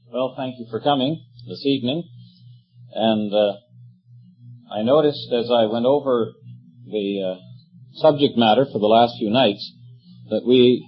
Well, thank you for coming this evening. And I noticed as I went over the subject matter for the last few nights that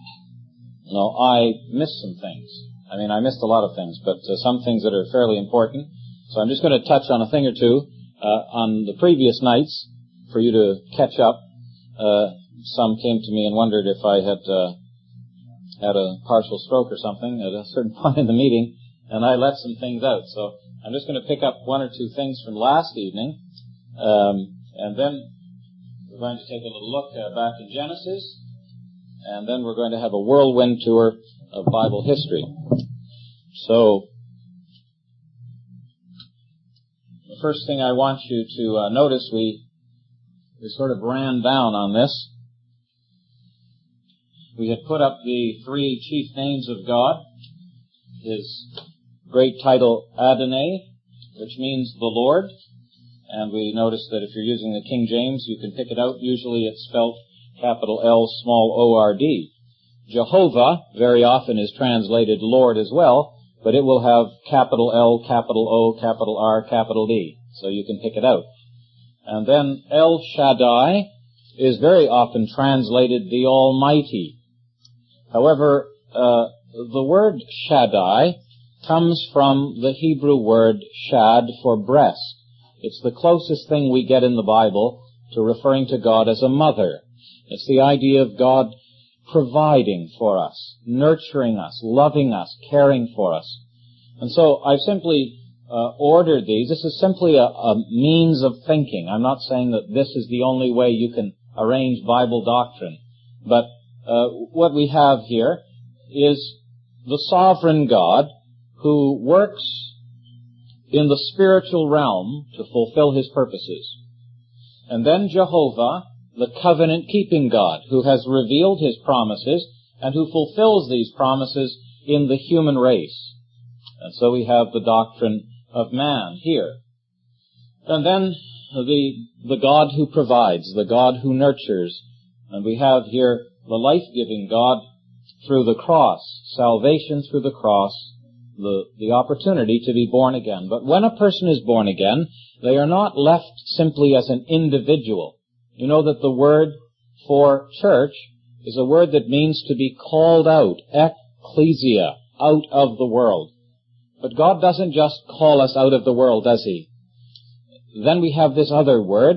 I missed some things. I missed a lot of things, but some things that are fairly important. So I'm just going to touch on a thing or two on the previous nights for you to catch up. Some came to me and wondered if I had had a partial stroke or something at a certain point in the meeting, and I left some things out. So I'm just going to pick up one or two things from last evening, and then we're going to take a little look back in Genesis, and then we're going to have a whirlwind tour of Bible history. So the first thing I want you to notice, we sort of ran down on this. We had put up the three chief names of God, his great title Adonai, which means the Lord, and we noticed that if you're using the King James, you can pick it out. Usually it's spelled capital L, small O-R-D. Jehovah very often is translated Lord as well, but it will have capital L, capital O, capital R, capital D, so you can pick it out. And then El Shaddai is very often translated the Almighty. However, the word Shaddai comes from the Hebrew word shad for breast. It's the closest thing we get in the Bible to referring to God as a mother. It's the idea of God providing for us, nurturing us, loving us, caring for us. And so I've simply ordered these. This is simply a means of thinking. I'm not saying that this is the only way you can arrange Bible doctrine. But what we have here is the sovereign God who works in the spiritual realm to fulfill his purposes. And then Jehovah, the covenant-keeping God, who has revealed his promises and who fulfills these promises in the human race. And so we have the doctrine of man here. And then the God who provides, the God who nurtures. And we have here the life-giving God through the cross, salvation through the cross, the opportunity to be born again. But when a person is born again, they are not left simply as an individual. You know that the word for church is a word that means to be called out, ecclesia, out of the world. But God doesn't just call us out of the world, does he? Then we have this other word,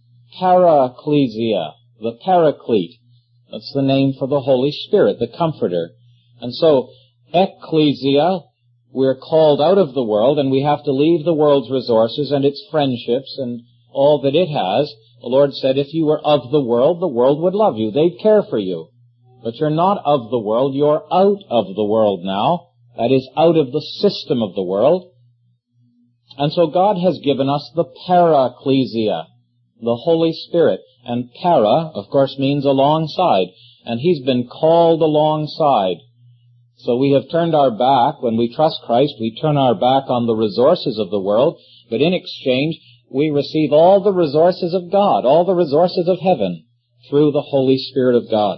paraklesia, the paraclete. That's the name for the Holy Spirit, the Comforter. And so, ecclesia, we're called out of the world, and we have to leave the world's resources and its friendships and all that it has. The Lord said, if you were of the world would love you. They'd care for you. But you're not of the world. You're out of the world now. That is, out of the system of the world. And so God has given us the paraklesia, the Holy Spirit. And para, of course, means alongside. And he's been called alongside. So we have turned our back. When we trust Christ, we turn our back on the resources of the world. But in exchange, we receive all the resources of God, all the resources of heaven, through the Holy Spirit of God.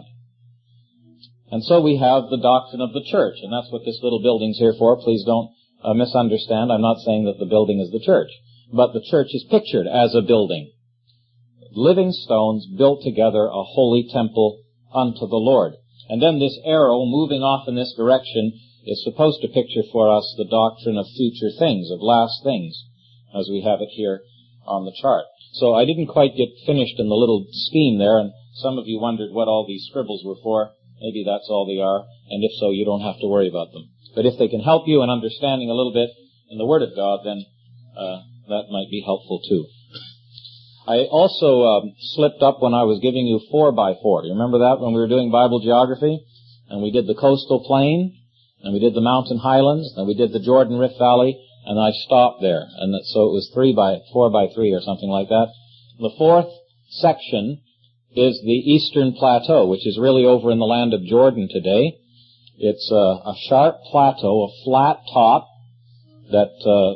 And so we have the doctrine of the church, and that's what this little building's here for. Please don't misunderstand. I'm not saying that the building is the church, but the church is pictured as a building. Living stones built together a holy temple unto the Lord. And then this arrow moving off in this direction is supposed to picture for us the doctrine of future things, of last things, as we have it here on the chart. So I didn't quite get finished in the little scheme there, and some of you wondered what all these scribbles were for. Maybe that's all they are, and if so, you don't have to worry about them. But if they can help you in understanding a little bit in the Word of God, then that might be helpful too. I also slipped up when I was giving you 4x4. Do you remember that when we were doing Bible geography? And we did the coastal plain, and we did the mountain highlands, and we did the Jordan Rift Valley, and I stopped there. And so it was 4x3 or something like that. The fourth section is the Eastern Plateau, which is really over in the land of Jordan today. It's a sharp plateau, a flat top that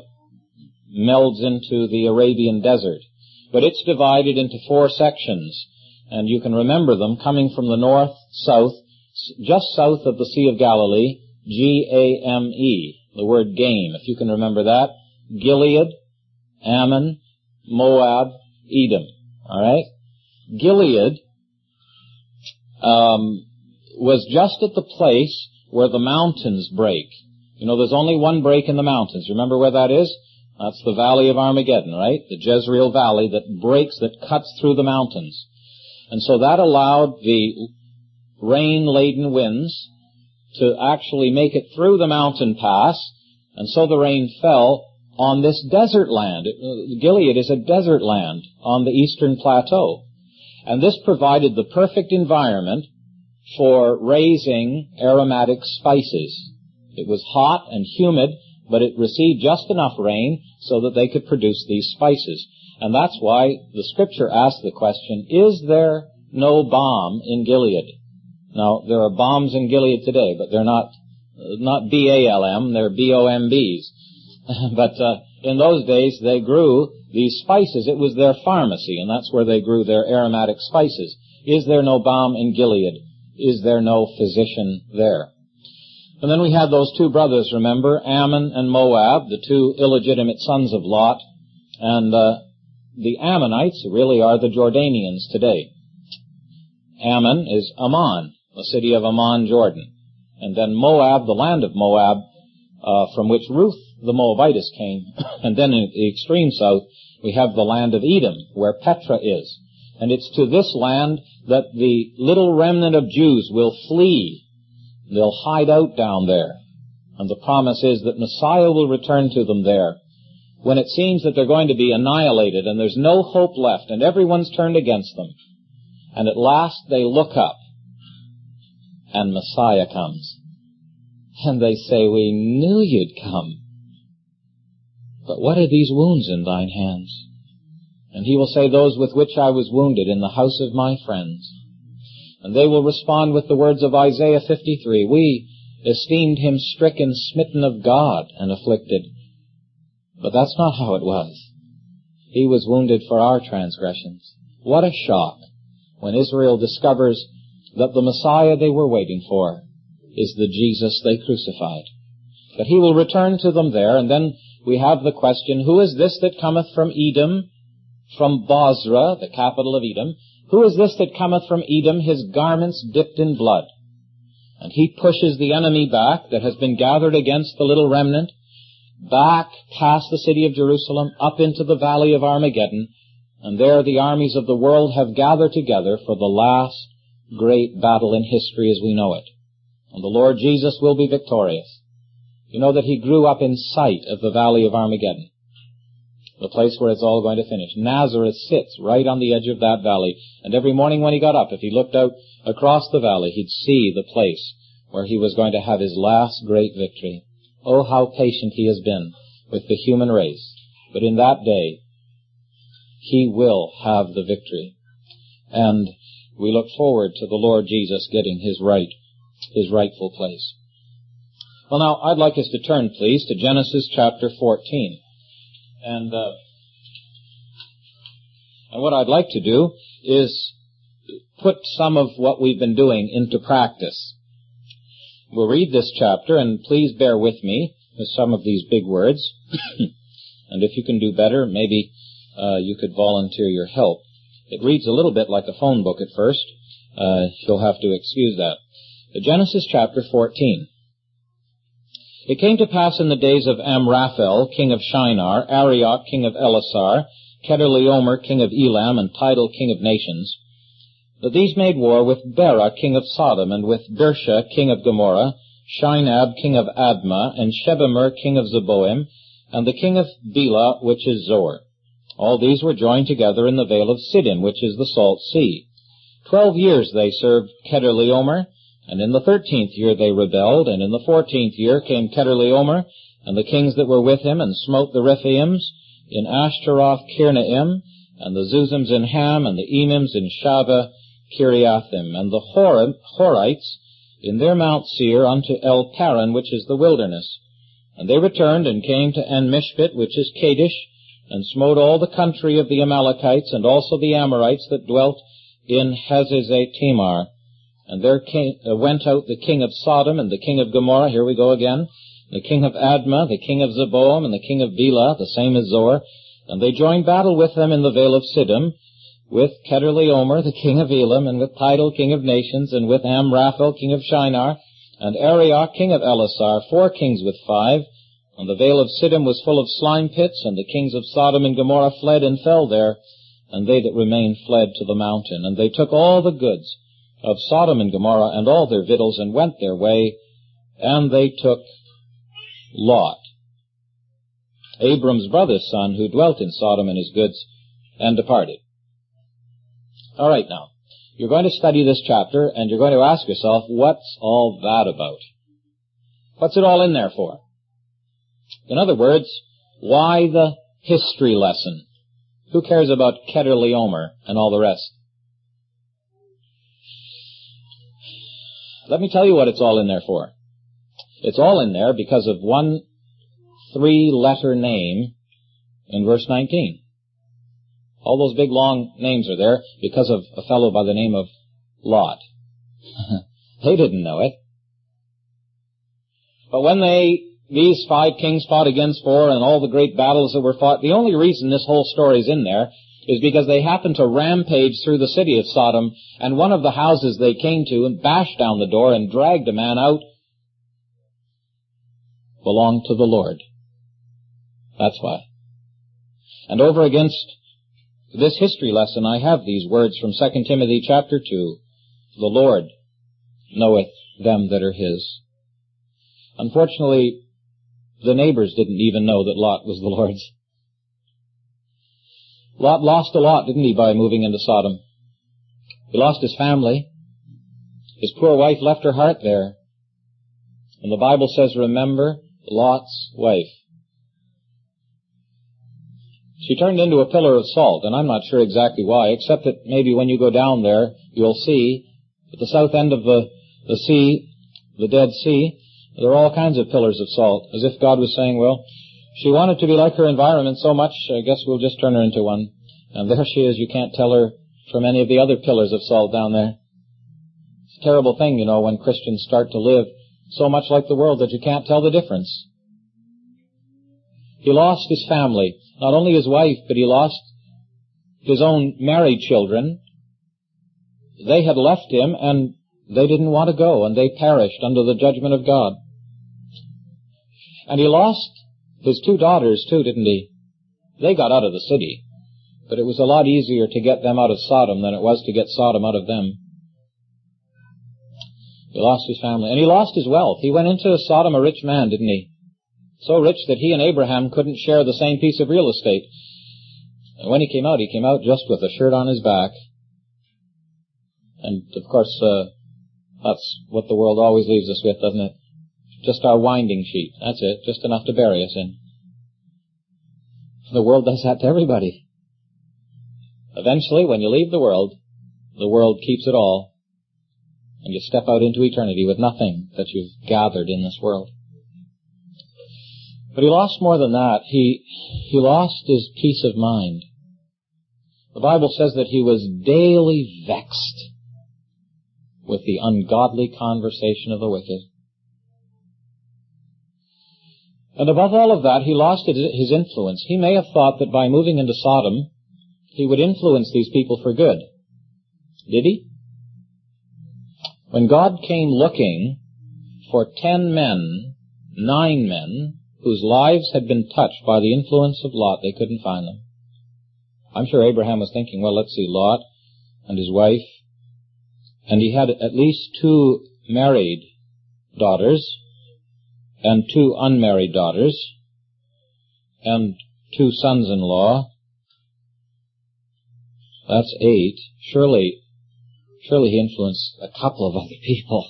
melds into the Arabian desert. But it's divided into 4 sections, and you can remember them coming from the north, south, just south of the Sea of Galilee, G-A-M-E, the word game, if you can remember that. Gilead, Ammon, Moab, Edom. All right? Gilead was just at the place where the mountains break. You know, there's only one break in the mountains. Remember where that is? That's the Valley of Armageddon, right? The Jezreel Valley that breaks, that cuts through the mountains. And so that allowed the rain-laden winds to actually make it through the mountain pass, and so the rain fell on this desert land. Gilead is a desert land on the eastern plateau. And this provided the perfect environment for raising aromatic spices. It was hot and humid, but it received just enough rain so that they could produce these spices. And that's why the Scripture asks the question, is there no balm in Gilead? Now, there are bombs in Gilead today, but they're not B-A-L-M, they're B-O-M-Bs. But in those days, they grew these spices. It was their pharmacy, and that's where they grew their aromatic spices. Is there no balm in Gilead? Is there no physician there? And then we had those two brothers, remember, Ammon and Moab, the two illegitimate sons of Lot. And the Ammonites really are the Jordanians today. Ammon is Ammon, the city of Ammon, Jordan. And then Moab, the land of Moab, from which Ruth the Moabitess came. And then in the extreme south, we have the land of Edom, where Petra is. And it's to this land that the little remnant of Jews will flee. They'll hide out down there. And the promise is that Messiah will return to them there when it seems that they're going to be annihilated and there's no hope left and everyone's turned against them. And at last they look up and Messiah comes. And they say, we knew you'd come. But what are these wounds in thine hands? And he will say, those with which I was wounded in the house of my friends. And they will respond with the words of Isaiah 53, we esteemed him stricken, smitten of God, and afflicted. But that's not how it was. He was wounded for our transgressions. What a shock when Israel discovers that the Messiah they were waiting for is the Jesus they crucified. But he will return to them there, and then we have the question, who is this that cometh from Edom, from Bozrah, the capital of Edom? Who is this that cometh from Edom, his garments dipped in blood? And he pushes the enemy back that has been gathered against the little remnant, back past the city of Jerusalem, up into the valley of Armageddon, and there the armies of the world have gathered together for the last great battle in history as we know it. And the Lord Jesus will be victorious. You know that he grew up in sight of the valley of Armageddon, the place where it's all going to finish. Nazareth sits right on the edge of that valley, and every morning when he got up, if he looked out across the valley, he'd see the place where he was going to have his last great victory. Oh, how patient he has been with the human race. But in that day, he will have the victory. And we look forward to the Lord Jesus getting his rightful place. Well, now, I'd like us to turn, please, to Genesis chapter 14. And what I'd like to do is put some of what we've been doing into practice. We'll read this chapter, and please bear with me with some of these big words. And if you can do better, maybe you could volunteer your help. It reads a little bit like a phone book at first. You'll have to excuse that. Genesis chapter 14. It came to pass in the days of Amraphel, king of Shinar, Arioch, king of Elasar, Kedorlaomer, king of Elam, and Tidal, king of nations, that these made war with Bera, king of Sodom, and with Birsha, king of Gomorrah, Shinab, king of Admah, and Shebemer, king of Zeboim, and the king of Bela, which is Zor. All these were joined together in the vale of Siddim, which is the Salt Sea. 12 years they served Kedorlaomer, and in the 13th year they rebelled, and in the 14th year came Kedorlaomer, and the kings that were with him, and smote the Rephaims in Ashtaroth Kirnaim, and the Zuzims in Ham, and the Emims in Shaveh Kiriathim, and the Horites in their Mount Seir unto El Paran, which is the wilderness. And they returned and came to En-Mishpat, which is Kadesh, and smote all the country of the Amalekites, and also the Amorites that dwelt in Hazazet-Tamar. And there went out the king of Sodom and the king of Gomorrah, here we go again, the king of Admah, the king of Zeboim, and the king of Bela, the same as Zor, and they joined battle with them in the vale of Siddim, with Kedorlaomer, the king of Elam, and with Tidal, king of nations, and with Amraphel, king of Shinar, and Arioch, king of Elasar, 4 kings with 5. And the vale of Siddim was full of slime pits, and the kings of Sodom and Gomorrah fled and fell there, and they that remained fled to the mountain. And they took all the goods of Sodom and Gomorrah and all their victuals, and went their way, and they took Lot, Abram's brother's son, who dwelt in Sodom, and his goods, and departed. All right, now, you're going to study this chapter, and you're going to ask yourself, what's all that about? What's it all in there for? In other words, why the history lesson? Who cares about Kedorlaomer and all the rest? Let me tell you what it's all in there for. It's all in there because of one 3-letter name in verse 19. All those big long names are there because of a fellow by the name of Lot. They didn't know it. But when these 5 kings fought against 4 and all the great battles that were fought, the only reason this whole story is in there is because they happened to rampage through the city of Sodom, and one of the houses they came to and bashed down the door and dragged a man out belonged to the Lord. That's why. And over against this history lesson, I have these words from 2 Timothy chapter 2. The Lord knoweth them that are his. Unfortunately, the neighbors didn't even know that Lot was the Lord's. Lot lost a lot, didn't he, by moving into Sodom? He lost his family. His poor wife left her heart there. And the Bible says, remember Lot's wife. She turned into a pillar of salt, and I'm not sure exactly why, except that maybe when you go down there, you'll see at the south end of the sea, the Dead Sea, there are all kinds of pillars of salt, as if God was saying, well, she wanted to be like her environment so much, I guess we'll just turn her into one. And there she is. You can't tell her from any of the other pillars of salt down there. It's a terrible thing, when Christians start to live so much like the world that you can't tell the difference. He lost his family. Not only his wife, but he lost his own married children. They had left him, and they didn't want to go, and they perished under the judgment of God. And he lost his 2 daughters, too, didn't he? They got out of the city, but it was a lot easier to get them out of Sodom than it was to get Sodom out of them. He lost his family, and he lost his wealth. He went into Sodom a rich man, didn't he? So rich that he and Abraham couldn't share the same piece of real estate. And when he came out just with a shirt on his back. And, of course, that's what the world always leaves us with, doesn't it? Just our winding sheet. That's it. Just enough to bury us in. The world does that to everybody. Eventually, when you leave the world keeps it all. And you step out into eternity with nothing that you've gathered in this world. But he lost more than that. He lost his peace of mind. The Bible says that he was daily vexed with the ungodly conversation of the wicked. And above all of that, he lost his influence. He may have thought that by moving into Sodom, he would influence these people for good. Did he? When God came looking for 10 men, 9 men, whose lives had been touched by the influence of Lot, they couldn't find them. I'm sure Abraham was thinking, well, let's see, Lot and his wife, and he had at least 2 married daughters, and 2 unmarried daughters, and 2 sons-in-law. That's 8. Surely he influenced a couple of other people.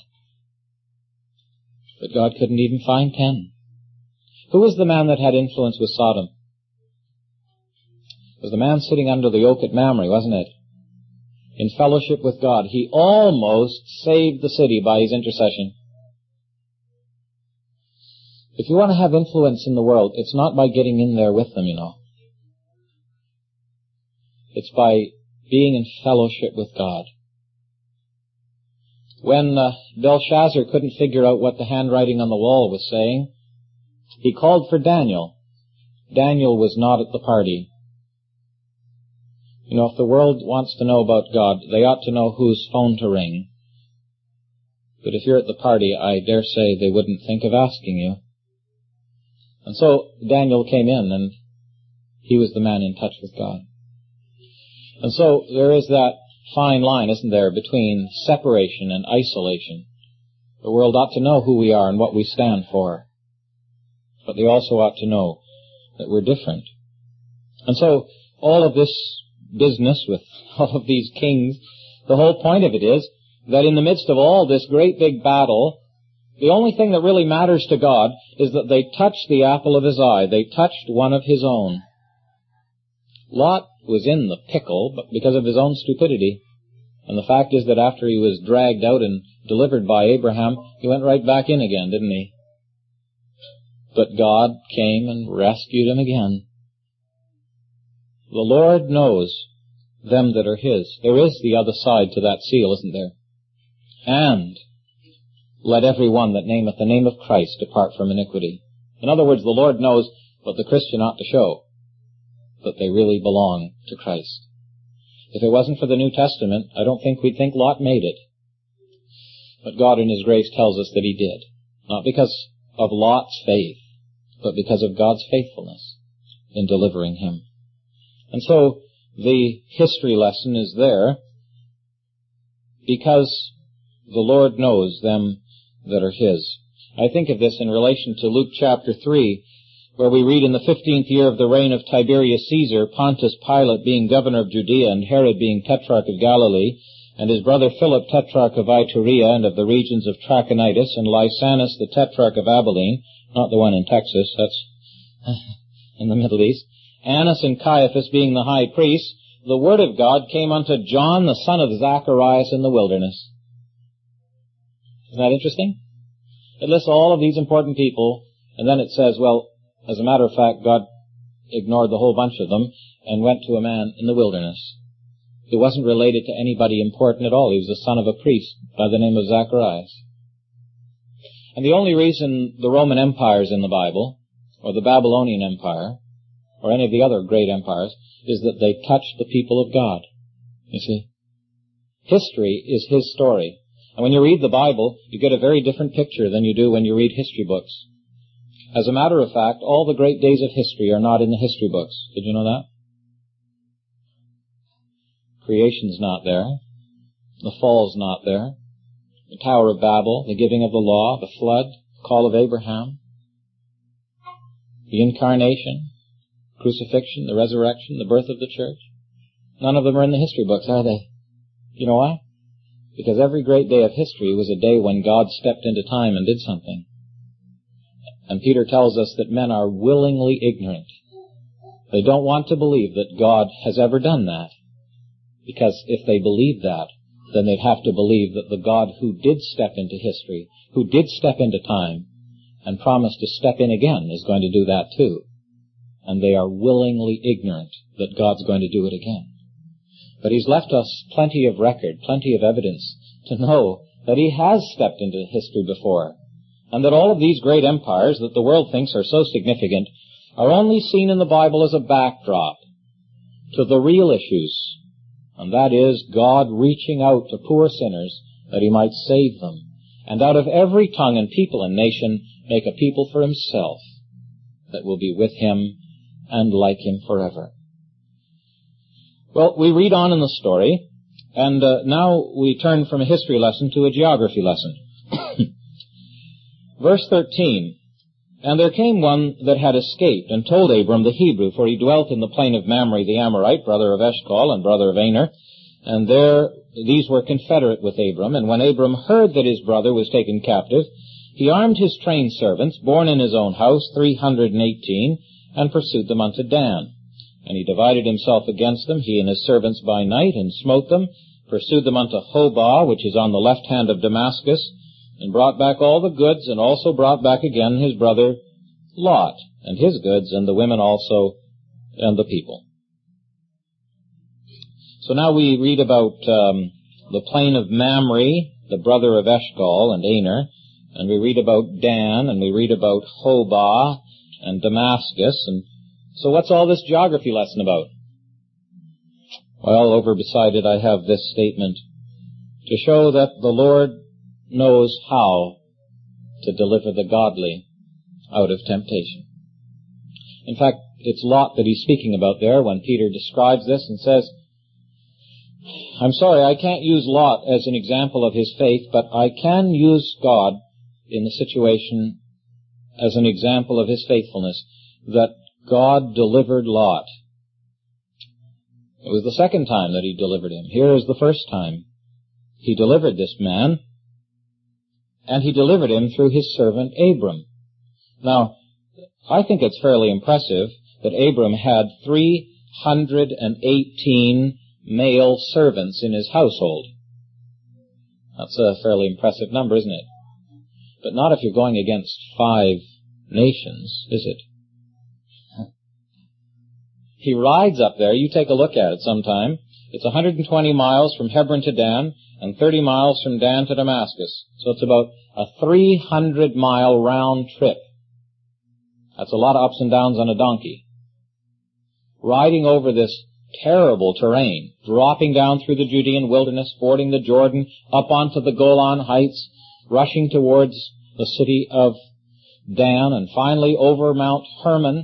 But God couldn't even find 10. Who was the man that had influence with Sodom? It was the man sitting under the oak at Mamre, wasn't it? In fellowship with God. He almost saved the city by his intercession. If you want to have influence in the world, it's not by getting in there with them, It's by being in fellowship with God. When Belshazzar couldn't figure out what the handwriting on the wall was saying, He called for Daniel. Daniel was not at the party. You know, if the world wants to know about God, they ought to know whose phone to ring. But if you're at the party, I dare say they wouldn't think of asking you. And so Daniel came in, and he was the man in touch with God. And so there is that fine line, isn't there, between separation and isolation. The world ought to know who we are and what we stand for. But they also ought to know that we're different. And so all of this business with all of these kings, the whole point of it is that in the midst of all this great big battle, the only thing that really matters to God is that they touched the apple of his eye. They touched one of his own. Lot was in the pickle but because of his own stupidity. And the fact is that after he was dragged out and delivered by Abraham, he went right back in again, didn't he? But God came and rescued him again. The Lord knows them that are his. There is the other side to that seal, isn't there? And let every one that nameth the name of Christ depart from iniquity. In other words, the Lord knows what the Christian ought to show, that they really belong to Christ. If it wasn't for the New Testament, I don't think we'd think Lot made it. But God in his grace tells us that he did. Not because of Lot's faith, but because of God's faithfulness in delivering him. And so the history lesson is there because the Lord knows them that are his. I think of this in relation to Luke chapter 3, where we read in the 15th year of the reign of Tiberius Caesar, Pontius Pilate being governor of Judea, and Herod being tetrarch of Galilee, and his brother Philip tetrarch of Iturea and of the regions of Trachonitis, and Lysanus the tetrarch of Abilene, not the one in Texas, that's in the Middle East, Annas and Caiaphas being the high priests, the word of God came unto John the son of Zacharias in the wilderness. Isn't that interesting? It lists all of these important people, and then it says, well, as a matter of fact, God ignored the whole bunch of them and went to a man in the wilderness. He wasn't related to anybody important at all. He was the son of a priest by the name of Zacharias. And the only reason the Roman Empire is in the Bible, or the Babylonian Empire, or any of the other great empires, is that they touched the people of God. You see? History is his story. And when you read the Bible, you get a very different picture than you do when you read history books. As a matter of fact, all the great days of history are not in the history books. Did you know that? Creation's not there. The fall's not there. The Tower of Babel, the giving of the law, the flood, the call of Abraham, the incarnation, crucifixion, the resurrection, the birth of the church. None of them are in the history books, are they? You know why? Because every great day of history was a day when God stepped into time and did something. And Peter tells us that men are willingly ignorant. They don't want to believe that God has ever done that. Because if they believed that, then they'd have to believe that the God who did step into history, who did step into time, and promised to step in again, is going to do that too. And they are willingly ignorant that God's going to do it again. But he's left us plenty of record, plenty of evidence to know that he has stepped into history before. And that all of these great empires that the world thinks are so significant are only seen in the Bible as a backdrop to the real issues. And that is God reaching out to poor sinners that he might save them. And out of every tongue and people and nation make a people for himself that will be with him and like him forever. Well, we read on in the story, and now we turn from a history lesson to a geography lesson. Verse 13, And there came one that had escaped, and told Abram the Hebrew, for he dwelt in the plain of Mamre the Amorite, brother of Eshcol and brother of Aner, and there these were confederate with Abram. And when Abram heard that his brother was taken captive, he armed his trained servants, born in his own house, 318, and pursued them unto Dan. And he divided himself against them, he and his servants by night, and smote them, pursued them unto Hobah, which is on the left hand of Damascus, and brought back all the goods, and also brought back again his brother Lot, and his goods, and the women also, and the people. So now we read about the plain of Mamre, the brother of Eshcol and Aner, And we read about Dan, and we read about Hobah and Damascus. And so what's all this geography lesson about? Well, over beside it I have this statement, to show that the Lord knows how to deliver the godly out of temptation. In fact, it's Lot that he's speaking about there when Peter describes this and says, I'm sorry, I can't use Lot as an example of his faith, but I can use God in the situation as an example of his faithfulness, that God delivered Lot. It was the second time that he delivered him. Here is the first time. He delivered this man, and he delivered him through his servant Abram. Now, I think it's fairly impressive that Abram had 318 male servants in his household. That's a fairly impressive number, isn't it? But not if you're going against 5 nations, is it? He rides up there. You take a look at it sometime. It's 120 miles from Hebron to Dan and 30 miles from Dan to Damascus. So it's about a 300-mile round trip. That's a lot of ups and downs on a donkey. Riding over this terrible terrain, dropping down through the Judean wilderness, fording the Jordan, up onto the Golan Heights, rushing towards the city of Dan, and finally over Mount Hermon,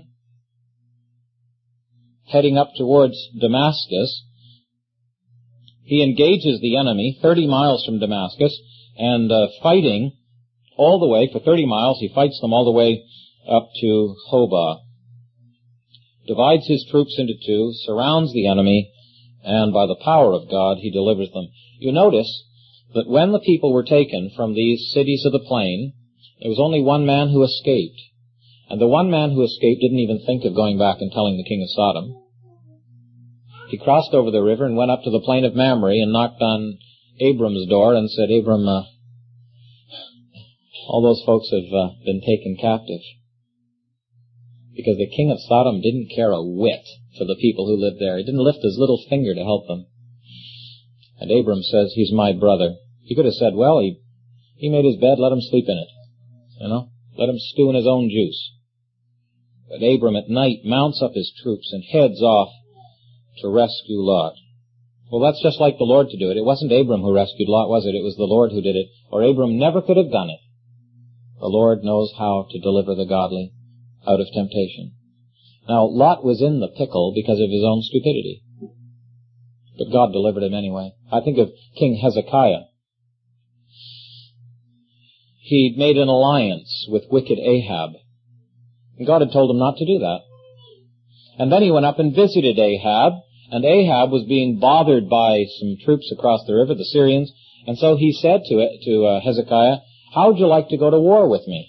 heading up towards Damascus. He engages the enemy 30 miles from Damascus, and fighting all the way for 30 miles, he fights them all the way up to Hobah, divides his troops into 2, surrounds the enemy, and by the power of God, he delivers them. You notice that when the people were taken from these cities of the plain, there was only one man who escaped. And the one man who escaped didn't even think of going back and telling the king of Sodom. He crossed over the river and went up to the plain of Mamre and knocked on Abram's door and said, Abram, all those folks have been taken captive. Because the king of Sodom didn't care a whit for the people who lived there. He didn't lift his little finger to help them. And Abram says, he's my brother. He could have said, well, he made his bed, let him sleep in it. Let him stew in his own juice. But Abram at night mounts up his troops and heads off to rescue Lot. Well, that's just like the Lord to do it. It wasn't Abram who rescued Lot, was it? It was the Lord who did it. Or Abram never could have done it. The Lord knows how to deliver the godly out of temptation. Now, Lot was in the pickle because of his own stupidity. But God delivered him anyway. I think of King Hezekiah. He'd made an alliance with wicked Ahab. And God had told him not to do that. And then he went up and visited Ahab, and Ahab was being bothered by some troops across the river, the Syrians, and so he said to Hezekiah, how would you like to go to war with me?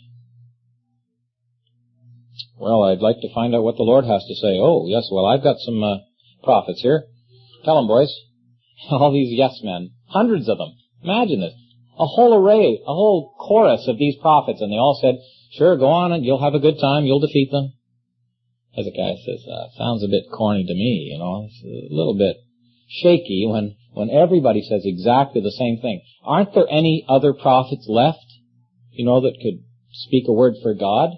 Well, I'd like to find out what the Lord has to say. Oh, yes, well, I've got some prophets here. Tell them, boys. All these yes men. Hundreds of them. Imagine this. A whole array, a whole chorus of these prophets, and they all said, sure, go on and you'll have a good time, you'll defeat them. Hezekiah says, sounds a bit corny to me, It's a little bit shaky when everybody says exactly the same thing. Aren't there any other prophets left, that could speak a word for God?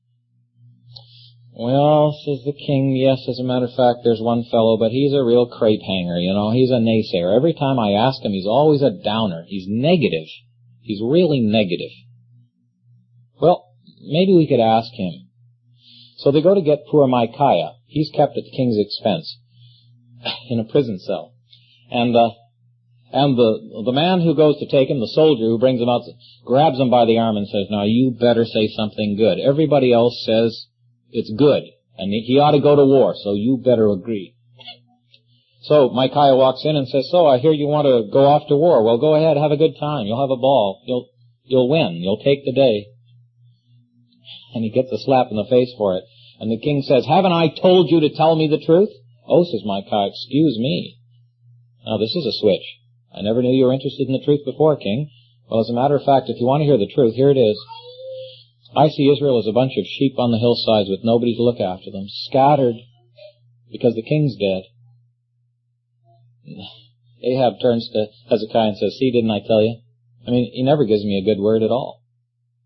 Well, says the king, yes, as a matter of fact, there's one fellow, but he's a real crepe hanger, He's a naysayer. Every time I ask him, he's always a downer. He's negative. He's really negative. Well, maybe we could ask him. So they go to get poor Micaiah. He's kept at the king's expense in a prison cell. And the man who goes to take him, the soldier who brings him out, grabs him by the arm and says, now you better say something good. Everybody else says it's good, and he ought to go to war, so you better agree. So Micaiah walks in and says, so I hear you want to go off to war. Well, go ahead, have a good time. You'll have a ball. You'll win. You'll take the day. And he gets a slap in the face for it. And the king says, haven't I told you to tell me the truth? Oh, says Micaiah, excuse me. Now, this is a switch. I never knew you were interested in the truth before, king. Well, as a matter of fact, if you want to hear the truth, here it is. I see Israel as a bunch of sheep on the hillsides with nobody to look after them, scattered because the king's dead. Ahab turns to Hezekiah and says, see, didn't I tell you? I mean, he never gives me a good word at all.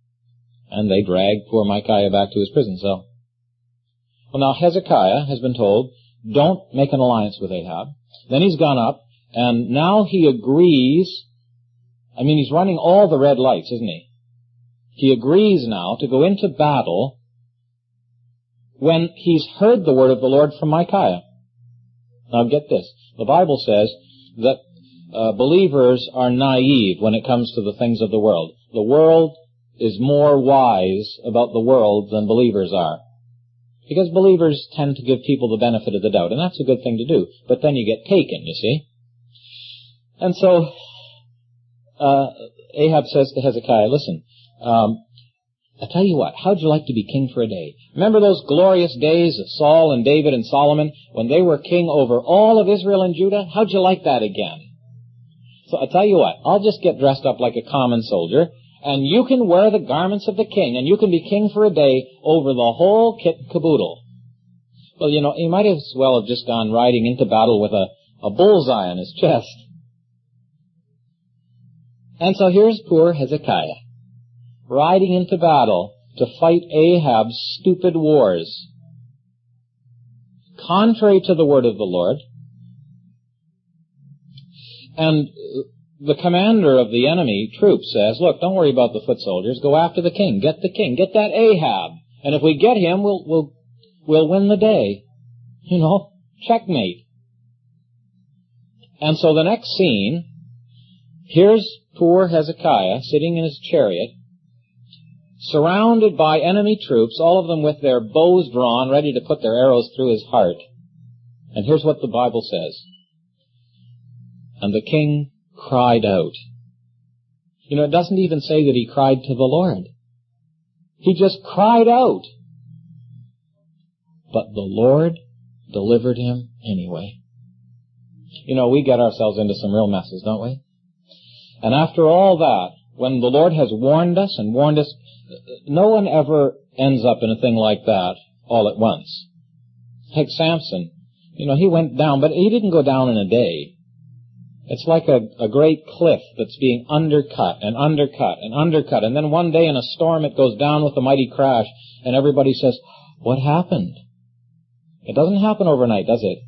And they dragged poor Micaiah back to his prison cell. Well, now Hezekiah has been told, don't make an alliance with Ahab. Then he's gone up, and now he agrees. I mean, he's running all the red lights, isn't he? He agrees now to go into battle when he's heard the word of the Lord from Micaiah. Now get this. The Bible says that believers are naive when it comes to the things of the world. The world is more wise about the world than believers are. Because believers tend to give people the benefit of the doubt, and that's a good thing to do. But then you get taken, you see. And so Ahab says to Hezekiah, listen, I tell you what, how'd you like to be king for a day? Remember those glorious days of Saul and David and Solomon when they were king over all of Israel and Judah? How'd you like that again? So I tell you what, I'll just get dressed up like a common soldier, and you can wear the garments of the king, and you can be king for a day over the whole kit and caboodle. Well, you know, he might as well have just gone riding into battle with a bullseye on his chest. And so here's poor Hezekiah, riding into battle to fight Ahab's stupid wars, contrary to the word of the Lord. And the commander of the enemy troops says, look, don't worry about the foot soldiers. Go after the king. Get the king. Get that Ahab. And if we get him, we'll win the day. You know, checkmate. And so the next scene, here's poor Hezekiah sitting in his chariot, surrounded by enemy troops, all of them with their bows drawn, ready to put their arrows through his heart. And here's what the Bible says. And the king cried out. You know, it doesn't even say that he cried to the Lord. He just cried out. But the Lord delivered him anyway. You know, we get ourselves into some real messes, don't we? And after all that, when the Lord has warned us, no one ever ends up in a thing like that all at once. Like Samson. You know, he went down, but he didn't go down in a day. It's like a great cliff that's being undercut and undercut and undercut. And then one day in a storm it goes down with a mighty crash and everybody says, what happened? It doesn't happen overnight, does it?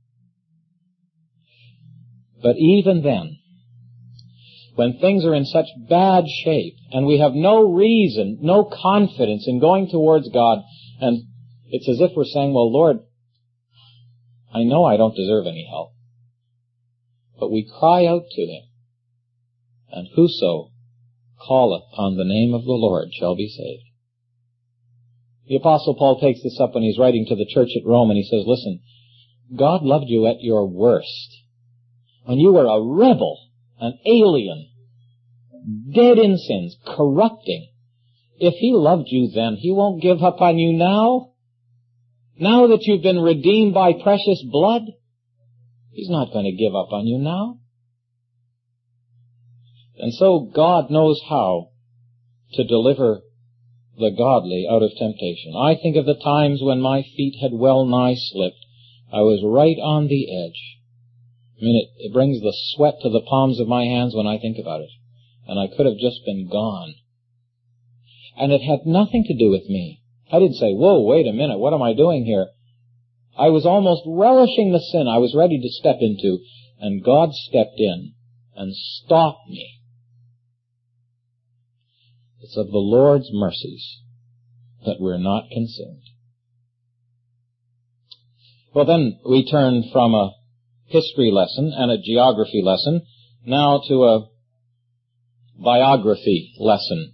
But even then, when things are in such bad shape and we have no reason, no confidence in going towards God, and it's as if we're saying, well, Lord, I know I don't deserve any help. But we cry out to him, and whoso calleth on the name of the Lord shall be saved. The Apostle Paul takes this up when he's writing to the church at Rome, and he says, listen, God loved you at your worst, when you were a rebel, an alien, dead in sins, corrupting. If he loved you then, he won't give up on you now. Now that you've been redeemed by precious blood, he's not going to give up on you now. And so God knows how to deliver the godly out of temptation. I think of the times when my feet had well nigh slipped. I was right on the edge. I mean, it brings the sweat to the palms of my hands when I think about it. And I could have just been gone. And it had nothing to do with me. I didn't say, whoa, wait a minute, what am I doing here? I was almost relishing the sin I was ready to step into, and God stepped in and stopped me. It's of the Lord's mercies that we're not consumed. Well, then we turn from a history lesson and a geography lesson now to a biography lesson.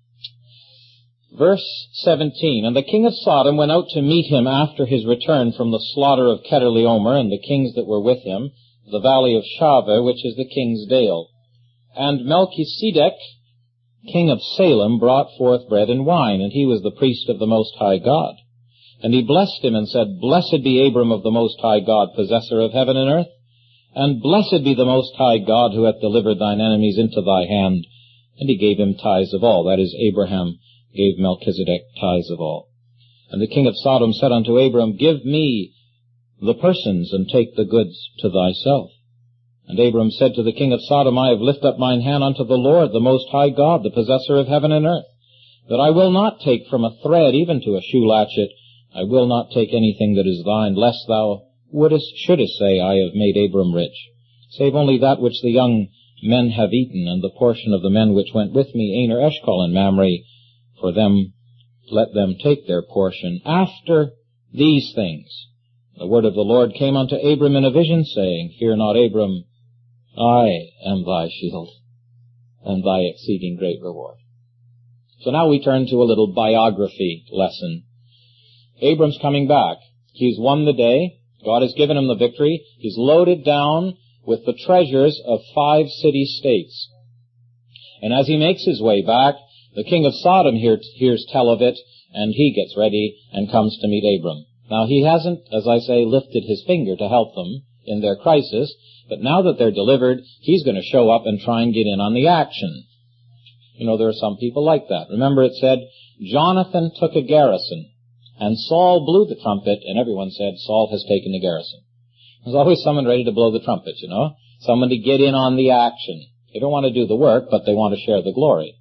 Verse 17, and the king of Sodom went out to meet him after his return from the slaughter of Kedorlaomer and the kings that were with him, the valley of Shaveh, which is the king's dale. And Melchizedek, king of Salem, brought forth bread and wine, and he was the priest of the Most High God. And he blessed him and said, Blessed be Abram of the Most High God, possessor of heaven and earth, and blessed be the Most High God who hath delivered thine enemies into thy hand. And he gave him tithes of all, that is, Abraham gave Melchizedek tithes of all. And the king of Sodom said unto Abram, Give me the persons, and take the goods to thyself. And Abram said to the king of Sodom, I have lifted up mine hand unto the Lord, the Most High God, the possessor of heaven and earth, that I will not take from a thread even to a shoe latchet. I will not take anything that is thine, lest thou shouldest say, I have made Abram rich. Save only that which the young men have eaten, and the portion of the men which went with me, Aner, Eshcol, and Mamre. For them let them take their portion. After these things, the word of the Lord came unto Abram in a vision, saying, Fear not, Abram, I am thy shield, and thy exceeding great reward. So now we turn to a little biography lesson. Abram's coming back. He's won the day. God has given him the victory. He's loaded down with the treasures of 5 city-states. And as he makes his way back, the king of Sodom hears tell of it, and he gets ready and comes to meet Abram. Now, he hasn't, as I say, lifted his finger to help them in their crisis, but now that they're delivered, he's going to show up and try and get in on the action. You know, there are some people like that. Remember, it said, Jonathan took a garrison, and Saul blew the trumpet, and everyone said, Saul has taken the garrison. There's always someone ready to blow the trumpet, you know, someone to get in on the action. They don't want to do the work, but they want to share the glory.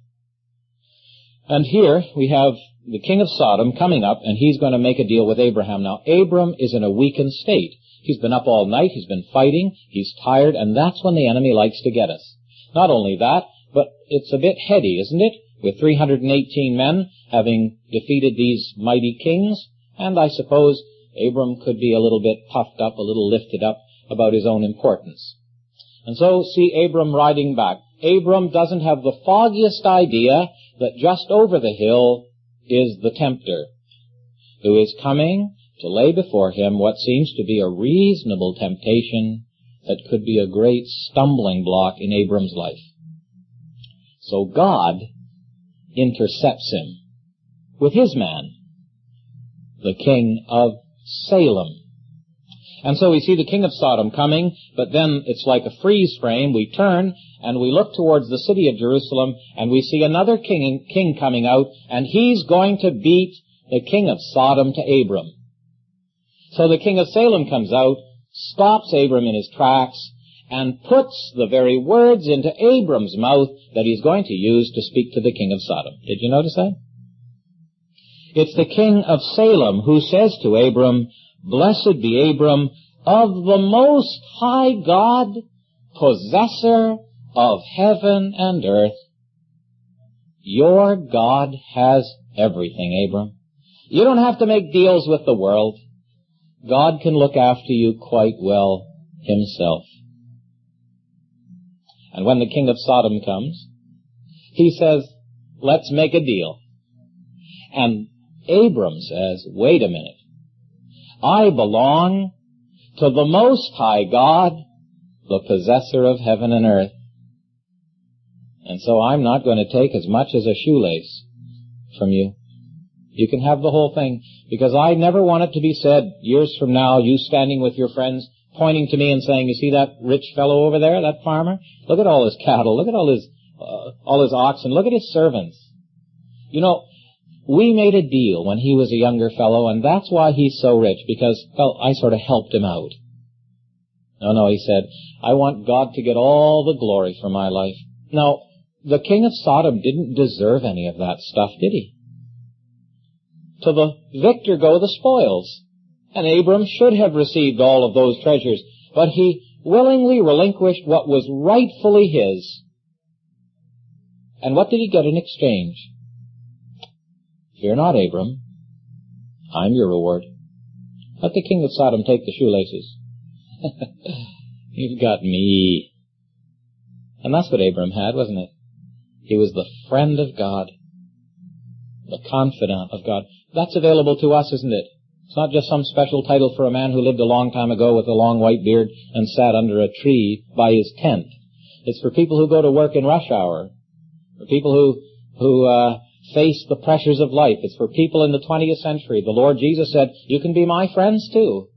And here we have the king of Sodom coming up, and he's going to make a deal with Abraham. Now, Abram is in a weakened state. He's been up all night, he's been fighting, he's tired, and that's when the enemy likes to get us. Not only that, but it's a bit heady, isn't it? With 318 men having defeated these mighty kings, and I suppose Abram could be a little bit puffed up, a little lifted up about his own importance. And so see Abram riding back. Abram doesn't have the foggiest idea that just over the hill is the tempter, who is coming to lay before him what seems to be a reasonable temptation that could be a great stumbling block in Abram's life. So God intercepts him with his man, the king of Salem. And so we see the king of Sodom coming, but then it's like a freeze frame. We turn and we look towards the city of Jerusalem, and we see another king coming out, and he's going to beat the king of Sodom to Abram. So the king of Salem comes out, stops Abram in his tracks, and puts the very words into Abram's mouth that he's going to use to speak to the king of Sodom. Did you notice that? It's the king of Salem who says to Abram, Blessed be Abram of the Most High God, possessor of heaven and earth. Your God has everything, Abram. You don't have to make deals with the world. God can look after you quite well himself. And when the king of Sodom comes, he says, let's make a deal. And Abram says, wait a minute. I belong to the Most High God, the possessor of heaven and earth. And so I'm not going to take as much as a shoelace from you. You can have the whole thing, because I never want it to be said years from now, you standing with your friends, pointing to me and saying, you see that rich fellow over there, that farmer? Look at all his cattle, look at all his oxen, look at his servants. You know, we made a deal when he was a younger fellow, and that's why he's so rich, because, well, I sort of helped him out. No, he said, I want God to get all the glory for my life. Now, the king of Sodom didn't deserve any of that stuff, did he? To the victor go the spoils. And Abram should have received all of those treasures, but he willingly relinquished what was rightfully his. And what did he get in exchange? Fear not, Abram. I'm your reward. Let the king of Sodom take the shoelaces. You've got me. And that's what Abram had, wasn't it? He was the friend of God, the confidant of God. That's available to us, isn't it? It's not just some special title for a man who lived a long time ago with a long white beard and sat under a tree by his tent. It's for people who go to work in rush hour, for people who face the pressures of life. It's for people in the 20th century. The Lord Jesus said, you can be my friends too,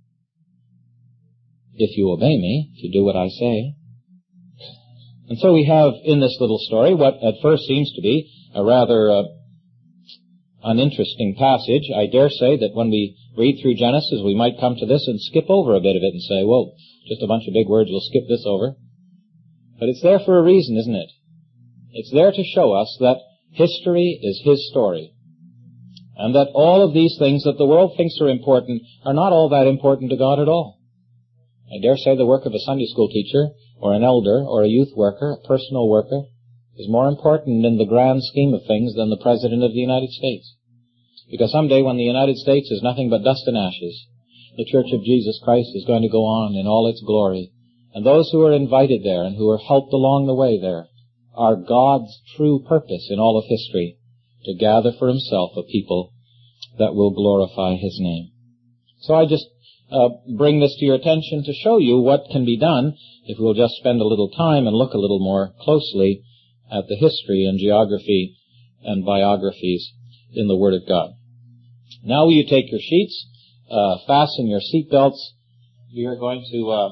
if you obey me, if you do what I say. And so we have in this little story what at first seems to be a rather uninteresting passage. I dare say that when we read through Genesis, we might come to this and skip over a bit of it and say, whoa, just a bunch of big words, we'll skip this over. But it's there for a reason, isn't it? It's there to show us that History is His story. And that all of these things that the world thinks are important are not all that important to God at all. I dare say the work of a Sunday school teacher, or an elder, or a youth worker, a personal worker, is more important in the grand scheme of things than the President of the United States. Because someday when the United States is nothing but dust and ashes, the Church of Jesus Christ is going to go on in all its glory. And those who are invited there and who are helped along the way there are God's true purpose in all of history, to gather for Himself a people that will glorify His name. So I just bring this to your attention to show you what can be done if we'll just spend a little time and look a little more closely at the history and geography and biographies in the Word of God. Now will you take your sheets, fasten your seat belts. We are going to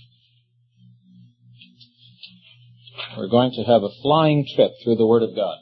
we're going to have a flying trip through the Word of God.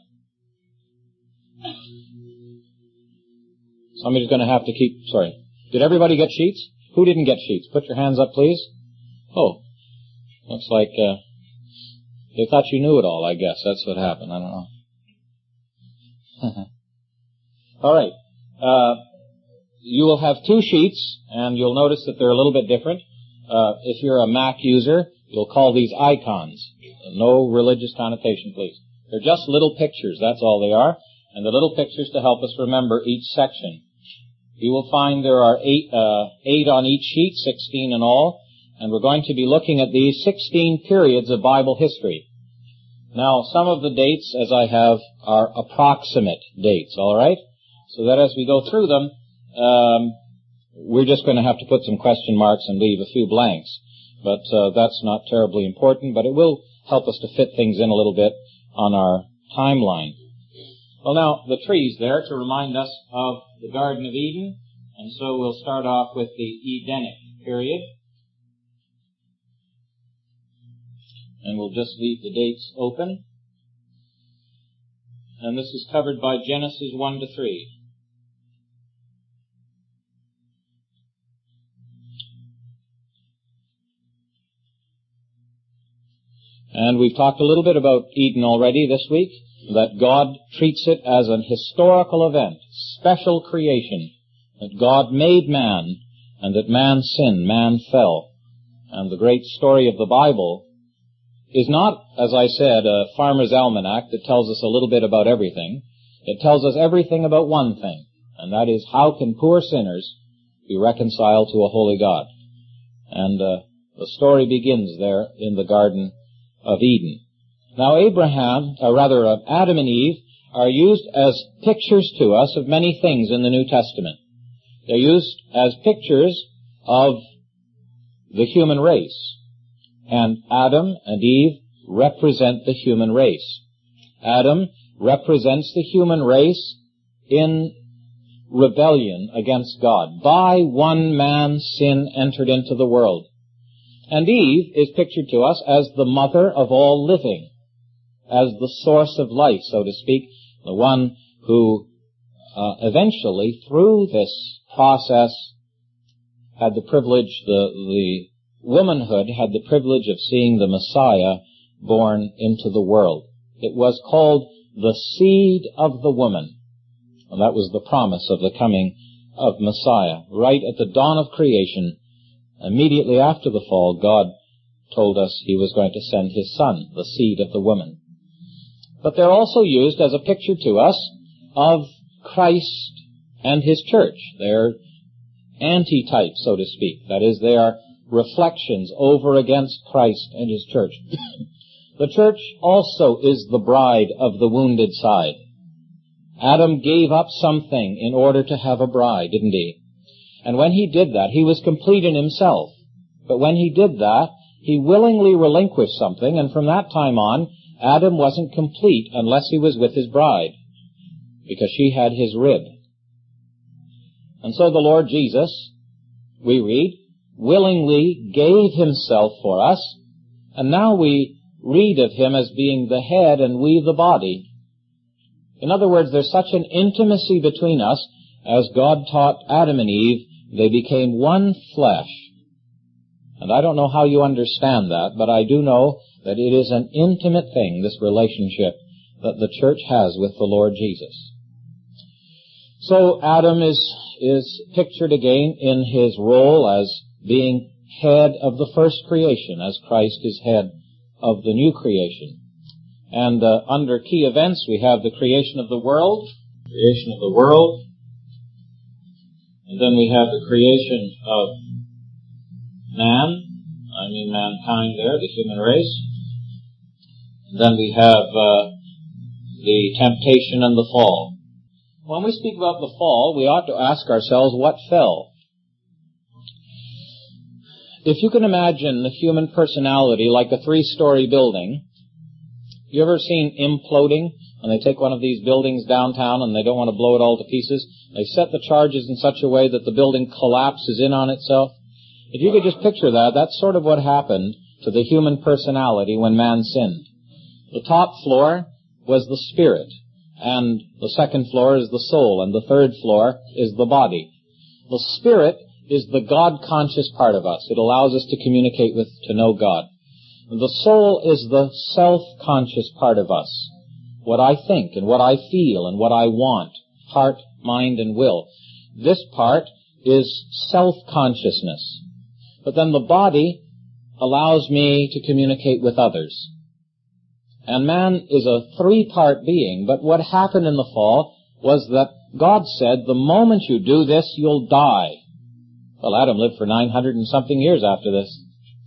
Somebody's going to have to keep, did everybody get sheets? Who didn't get sheets? Put your hands up, please. Oh, looks like they thought you knew it all, I guess. That's what happened. I don't know. All right. You will have 2 sheets, and you'll notice that they're a little bit different. If you're a Mac user, you'll call these icons. No religious connotation, please. They're just little pictures, that's all they are. And the little pictures to help us remember each section. You will find there are 8 on each sheet, 16 in all, and we're going to be looking at these 16 periods of Bible history. Now, some of the dates, as I have, are approximate dates, all right? So that as we go through them, we're just going to have to put some question marks and leave a few blanks. But that's not terribly important, but it will help us to fit things in a little bit on our timeline. Well, now, the trees there to remind us of the Garden of Eden, and so we'll start off with the Edenic period. And we'll just leave the dates open. And this is covered by Genesis 1 to 3. And we've talked a little bit about Eden already this week, that God treats it as an historical event, special creation, that God made man, and that man sinned, man fell. And the great story of the Bible is not, as I said, a farmer's almanac that tells us a little bit about everything. It tells us everything about one thing, and that is how can poor sinners be reconciled to a holy God. And the story begins there in the Garden of Eden. Now Adam and Eve are used as pictures to us of many things in the New Testament. They're used as pictures of the human race. And Adam and Eve represent the human race. Adam represents the human race in rebellion against God. By one man sin entered into the world. And Eve is pictured to us as the mother of all living, as the source of life, so to speak, the one who eventually, through this process, had the privilege, the womanhood had the privilege of seeing the Messiah born into the world. It was called the seed of the woman. And that was the promise of the coming of Messiah. Right at the dawn of creation, immediately after the fall, God told us He was going to send His Son, the seed of the woman. But they're also used as a picture to us of Christ and His church. They're antitypes, so to speak. That is, they are reflections over against Christ and His church. The church also is the bride of the wounded side. Adam gave up something in order to have a bride, didn't he? And when he did that, he was complete in himself. But when he did that, he willingly relinquished something, and from that time on, Adam wasn't complete unless he was with his bride, because she had his rib. And so the Lord Jesus, we read, willingly gave Himself for us, and now we read of Him as being the head and we the body. In other words, there's such an intimacy between us, as God taught Adam and Eve, they became one flesh. And I don't know how you understand that, but I do know that it is an intimate thing, this relationship that the church has with the Lord Jesus. So Adam is pictured again in his role as being head of the first creation, as Christ is head of the new creation. And under key events, we have the creation of the world, and then we have the creation of mankind there, the human race. And then we have the temptation and the fall. When we speak about the fall, we ought to ask ourselves, what fell? If you can imagine the human personality like a 3-story building, you ever seen imploding? When they take one of these buildings downtown and they don't want to blow it all to pieces, they set the charges in such a way that the building collapses in on itself. If you could just picture that, that's sort of what happened to the human personality when man sinned. The top floor was the spirit, and the second floor is the soul, and the third floor is the body. The spirit is the God-conscious part of us. It allows us to communicate with, to know God. The soul is the self-conscious part of us. What I think and what I feel and what I want. Heart, mind, and will. This part is self-consciousness. But then the body allows me to communicate with others. And man is a 3-part being, but what happened in the fall was that God said, the moment you do this, you'll die. Well, Adam lived for 900 and something years after this.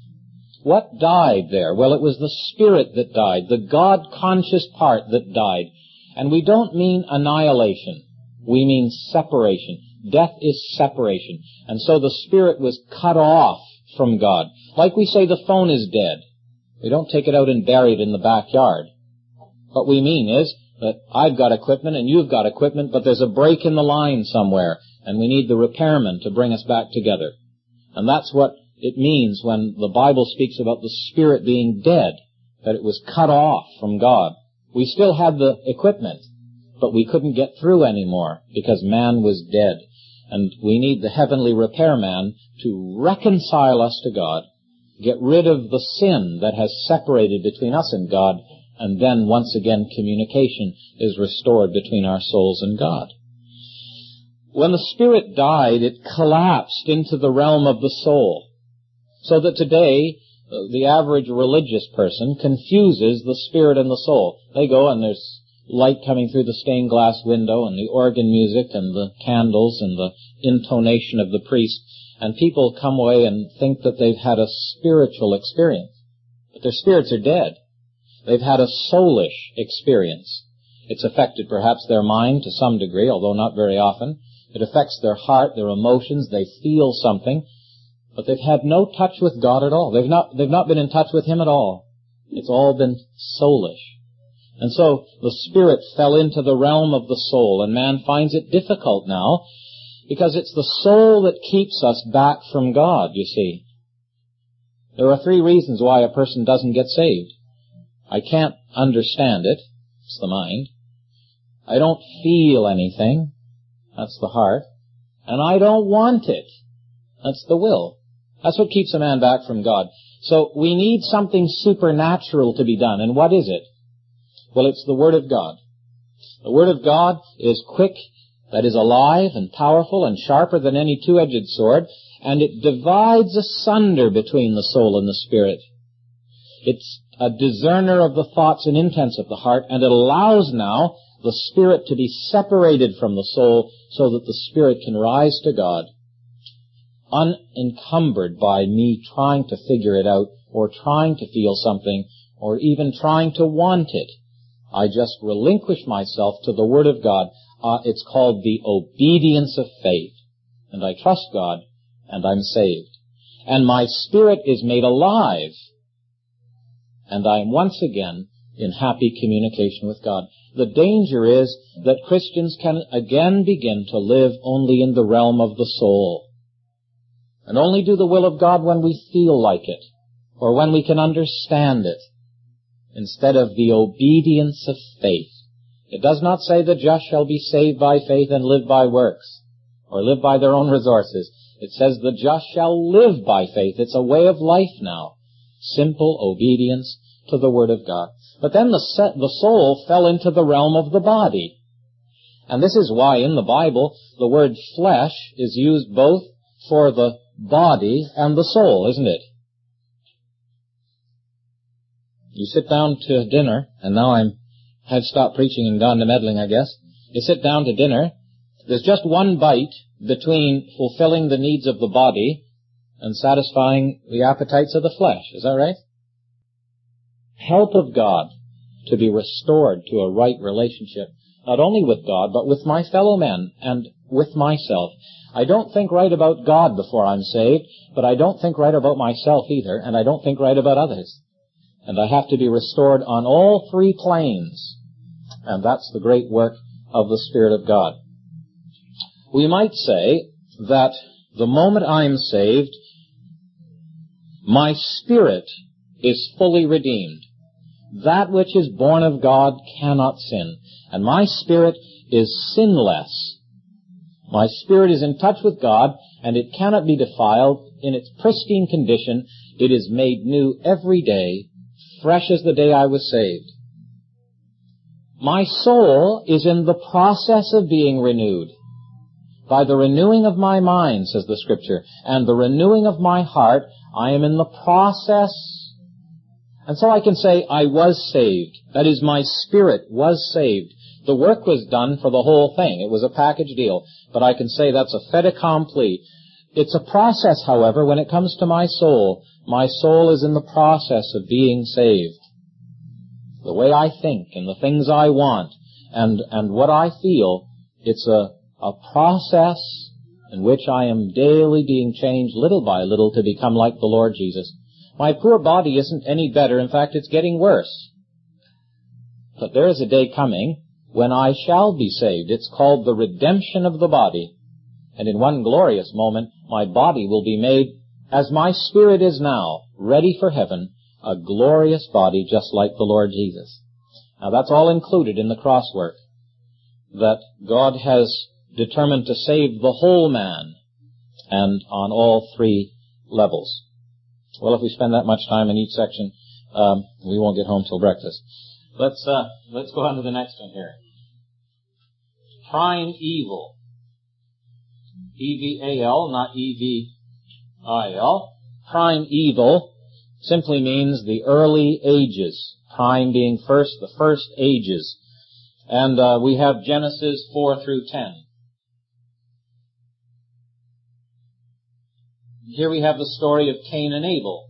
What died there? Well, it was the spirit that died, the God-conscious part that died. And we don't mean annihilation. We mean separation. Death is separation. And so the spirit was cut off from God. Like we say the phone is dead. We don't take it out and bury it in the backyard. What we mean is that I've got equipment and you've got equipment, but there's a break in the line somewhere, and we need the repairman to bring us back together. And that's what it means when the Bible speaks about the spirit being dead, that it was cut off from God. We still had the equipment, but we couldn't get through anymore because man was dead. And we need the heavenly repairman to reconcile us to God, get rid of the sin that has separated between us and God, and then once again communication is restored between our souls and God. When the spirit died, it collapsed into the realm of the soul. So that today, the average religious person confuses the spirit and the soul. They go and there's light coming through the stained glass window and the organ music and the candles and the intonation of the priest, and people come away and think that they've had a spiritual experience. But their spirits are dead. They've had a soulish experience. It's affected perhaps their mind to some degree, although not very often. It affects their heart, their emotions. They feel something. But they've had no touch with God at all. They've not been in touch with Him at all. It's all been soulish. And so the spirit fell into the realm of the soul, and man finds it difficult now because it's the soul that keeps us back from God, you see. There are 3 reasons why a person doesn't get saved. I can't understand it. It's the mind. I don't feel anything. That's the heart. And I don't want it. That's the will. That's what keeps a man back from God. So we need something supernatural to be done. And what is it? Well, it's the Word of God. The Word of God is quick, that is alive and powerful and sharper than any 2-edged sword, and it divides asunder between the soul and the spirit. It's a discerner of the thoughts and intents of the heart, and it allows now the spirit to be separated from the soul so that the spirit can rise to God, unencumbered by me trying to figure it out or trying to feel something or even trying to want it. I just relinquish myself to the Word of God. It's called the obedience of faith. And I trust God, and I'm saved. And my spirit is made alive. And I am once again in happy communication with God. The danger is that Christians can again begin to live only in the realm of the soul. And only do the will of God when we feel like it, or when we can understand it, instead of the obedience of faith. It does not say the just shall be saved by faith and live by works, or live by their own resources. It says the just shall live by faith. It's a way of life now. Simple obedience to the Word of God. But then the soul fell into the realm of the body. And this is why in the Bible the word flesh is used both for the body and the soul, isn't it? You sit down to dinner, and now I've stopped preaching and gone to meddling, I guess. You sit down to dinner, there's just one bite between fulfilling the needs of the body and satisfying the appetites of the flesh. Is that right? Help of God to be restored to a right relationship, not only with God, but with my fellow men and with myself. I don't think right about God before I'm saved, but I don't think right about myself either, and I don't think right about others. And I have to be restored on all three planes. And that's the great work of the Spirit of God. We might say that the moment I'm saved, my spirit is fully redeemed. That which is born of God cannot sin. And my spirit is sinless. My spirit is in touch with God, and it cannot be defiled. In its pristine condition, it is made new every day, fresh as the day I was saved. My soul is in the process of being renewed. By the renewing of my mind, says the Scripture, and the renewing of my heart, I am in the process. And so I can say, I was saved. That is, my spirit was saved. The work was done for the whole thing. It was a package deal. But I can say that's a fait accompli. It's a process, however, when it comes to my soul. My soul is in the process of being saved. The way I think and the things I want and what I feel, it's a process in which I am daily being changed little by little to become like the Lord Jesus. My poor body isn't any better. In fact, it's getting worse. But there is a day coming when I shall be saved. It's called the redemption of the body. And in one glorious moment, my body will be made, as my spirit is now, ready for heaven, a glorious body just like the Lord Jesus. Now that's all included in the cross work, that God has determined to save the whole man, and on all three levels. Well, if we spend that much time in each section, we won't get home till breakfast. Let's go on to the next one here. Prime evil. E-V-A-L, not E-V-I-L. Prime evil simply means the early ages. Prime being first, the first ages. And we have Genesis 4 through 10. Here we have the story of Cain and Abel.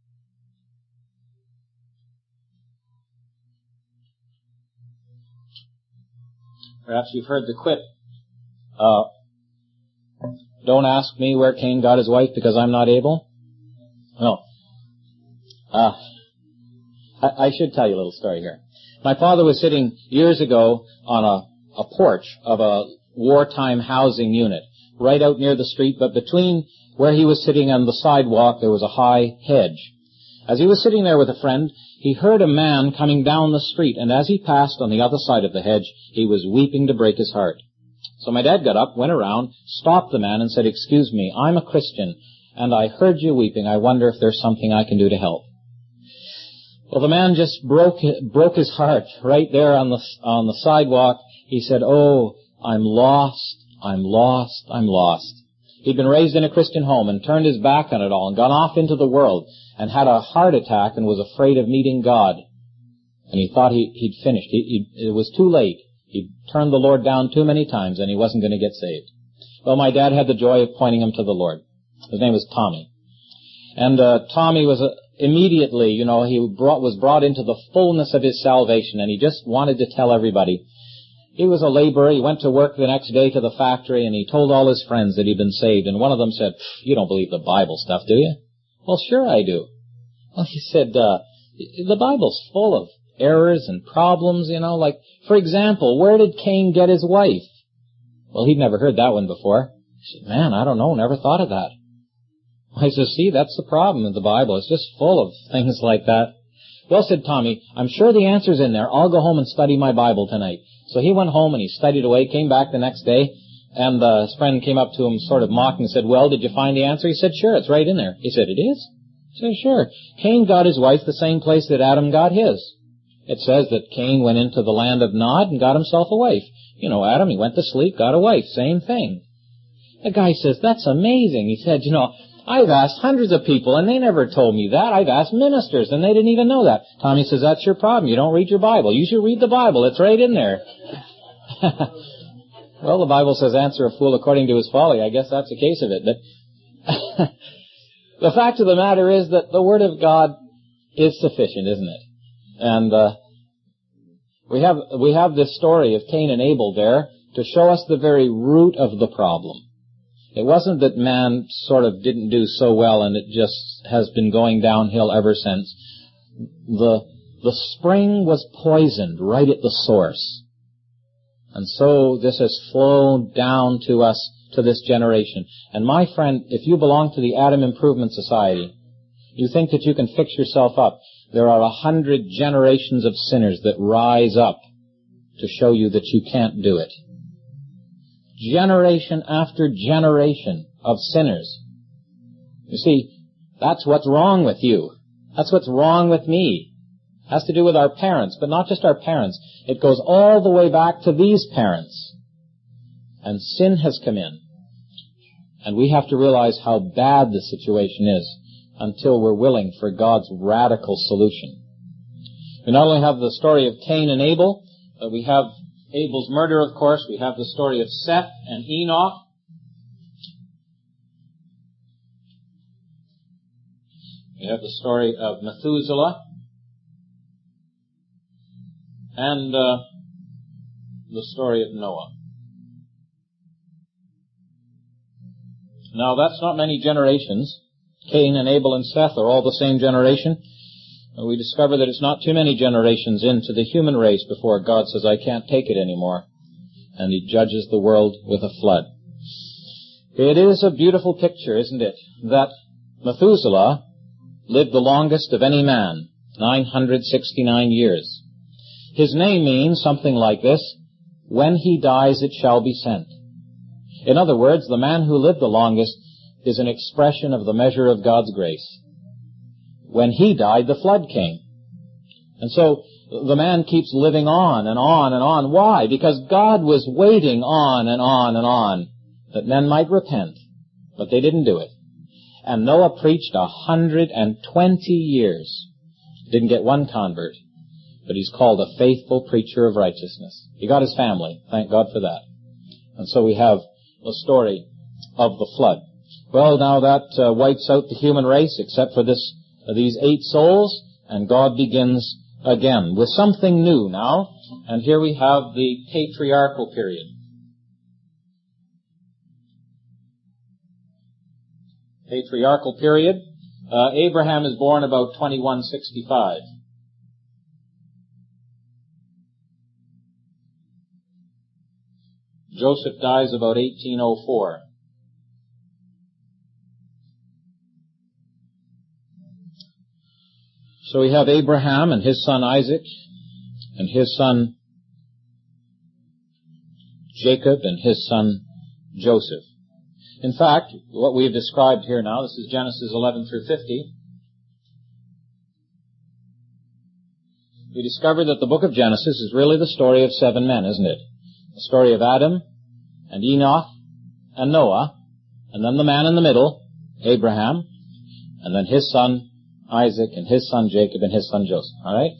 Perhaps you've heard the quip, don't ask me where Cain got his wife because I'm not able. No. I should tell you a little story here. My father was sitting years ago on a porch of a wartime housing unit right out near the street, but between where he was sitting and the sidewalk there was a high hedge. As he was sitting there with a friend, he heard a man coming down the street, and as he passed on the other side of the hedge, he was weeping to break his heart. So my dad got up, went around, stopped the man and said, "Excuse me, I'm a Christian, and I heard you weeping. I wonder if there's something I can do to help." Well, the man just broke his heart right there on the sidewalk. He said, "Oh, I'm lost, I'm lost, I'm lost." He'd been raised in a Christian home and turned his back on it all and gone off into the world and had a heart attack and was afraid of meeting God. And he thought he'd finished. It was too late. He'd turned the Lord down too many times and he wasn't going to get saved. Well, my dad had the joy of pointing him to the Lord. His name was Tommy. And Tommy was immediately, he was brought into the fullness of his salvation, and he just wanted to tell everybody. He was a laborer. He went to work the next day to the factory, and he told all his friends that he'd been saved. And one of them said, "You don't believe the Bible stuff, do you?" "Well, sure I do." Well, he said, the Bible's full of errors and problems, like, for example, where did Cain get his wife? Well, he'd never heard that one before. He said, "Man, I don't know, never thought of that." I said, "See, that's the problem with the Bible. It's just full of things like that." "Well," said Tommy, "I'm sure the answer's in there. I'll go home and study my Bible tonight." So he went home and he studied away, came back the next day, and his friend came up to him sort of mocking and said, "Well, did you find the answer?" He said, "Sure, it's right in there." He said, "It is?" He said, "Sure. Cain got his wife the same place that Adam got his, It says that Cain went into the land of Nod and got himself a wife. You know, Adam, he went to sleep, got a wife, same thing. The guy says, that's amazing. He said, I've asked hundreds of people and they never told me that. I've asked ministers and they didn't even know that. Tommy says, that's your problem. You don't read your Bible. You should read the Bible. It's right in there. Well, the Bible says answer a fool according to his folly. I guess that's the case of it. But the fact of the matter is that the Word of God is sufficient, isn't it? And we have this story of Cain and Abel there to show us the very root of the problem. It wasn't that man sort of didn't do so well and it just has been going downhill ever since. The spring was poisoned right at the source. And so this has flown down to us, to this generation. And my friend, if you belong to the Adam Improvement Society, you think that you can fix yourself up. There are 100 generations of sinners that rise up to show you that you can't do it. Generation after generation of sinners. You see, that's what's wrong with you. That's what's wrong with me. It has to do with our parents, but not just our parents. It goes all the way back to these parents. And sin has come in. And we have to realize how bad the situation is until we're willing for God's radical solution. We not only have the story of Cain and Abel, but we have Abel's murder, of course. We have the story of Seth and Enoch. We have the story of Methuselah. And the story of Noah. Now, that's not many generations. Cain and Abel and Seth are all the same generation. And we discover that it's not too many generations into the human race before God says, I can't take it anymore. And He judges the world with a flood. It is a beautiful picture, isn't it, that Methuselah lived the longest of any man, 969 years. His name means something like this, when he dies it shall be sent. In other words, the man who lived the longest is an expression of the measure of God's grace. When he died, the flood came. And so the man keeps living on and on and on. Why? Because God was waiting on and on and on that men might repent. But they didn't do it. And Noah preached 120 years. Didn't get one convert. But he's called a faithful preacher of righteousness. He got his family. Thank God for that. And so we have the story of the flood. Well, now that wipes out the human race except for these 8 souls, and God begins again with something new now. And here we have the patriarchal period. Patriarchal period. Abraham is born about 2165. Joseph dies about 1804. So we have Abraham and his son Isaac and his son Jacob and his son Joseph. In fact, what we have described here now, this is Genesis 11 through 50. We discover that the book of Genesis is really the story of 7 men, isn't it? The story of Adam and Enoch and Noah, and then the man in the middle, Abraham, and then his son Isaac and his son Jacob and his son Joseph. All right?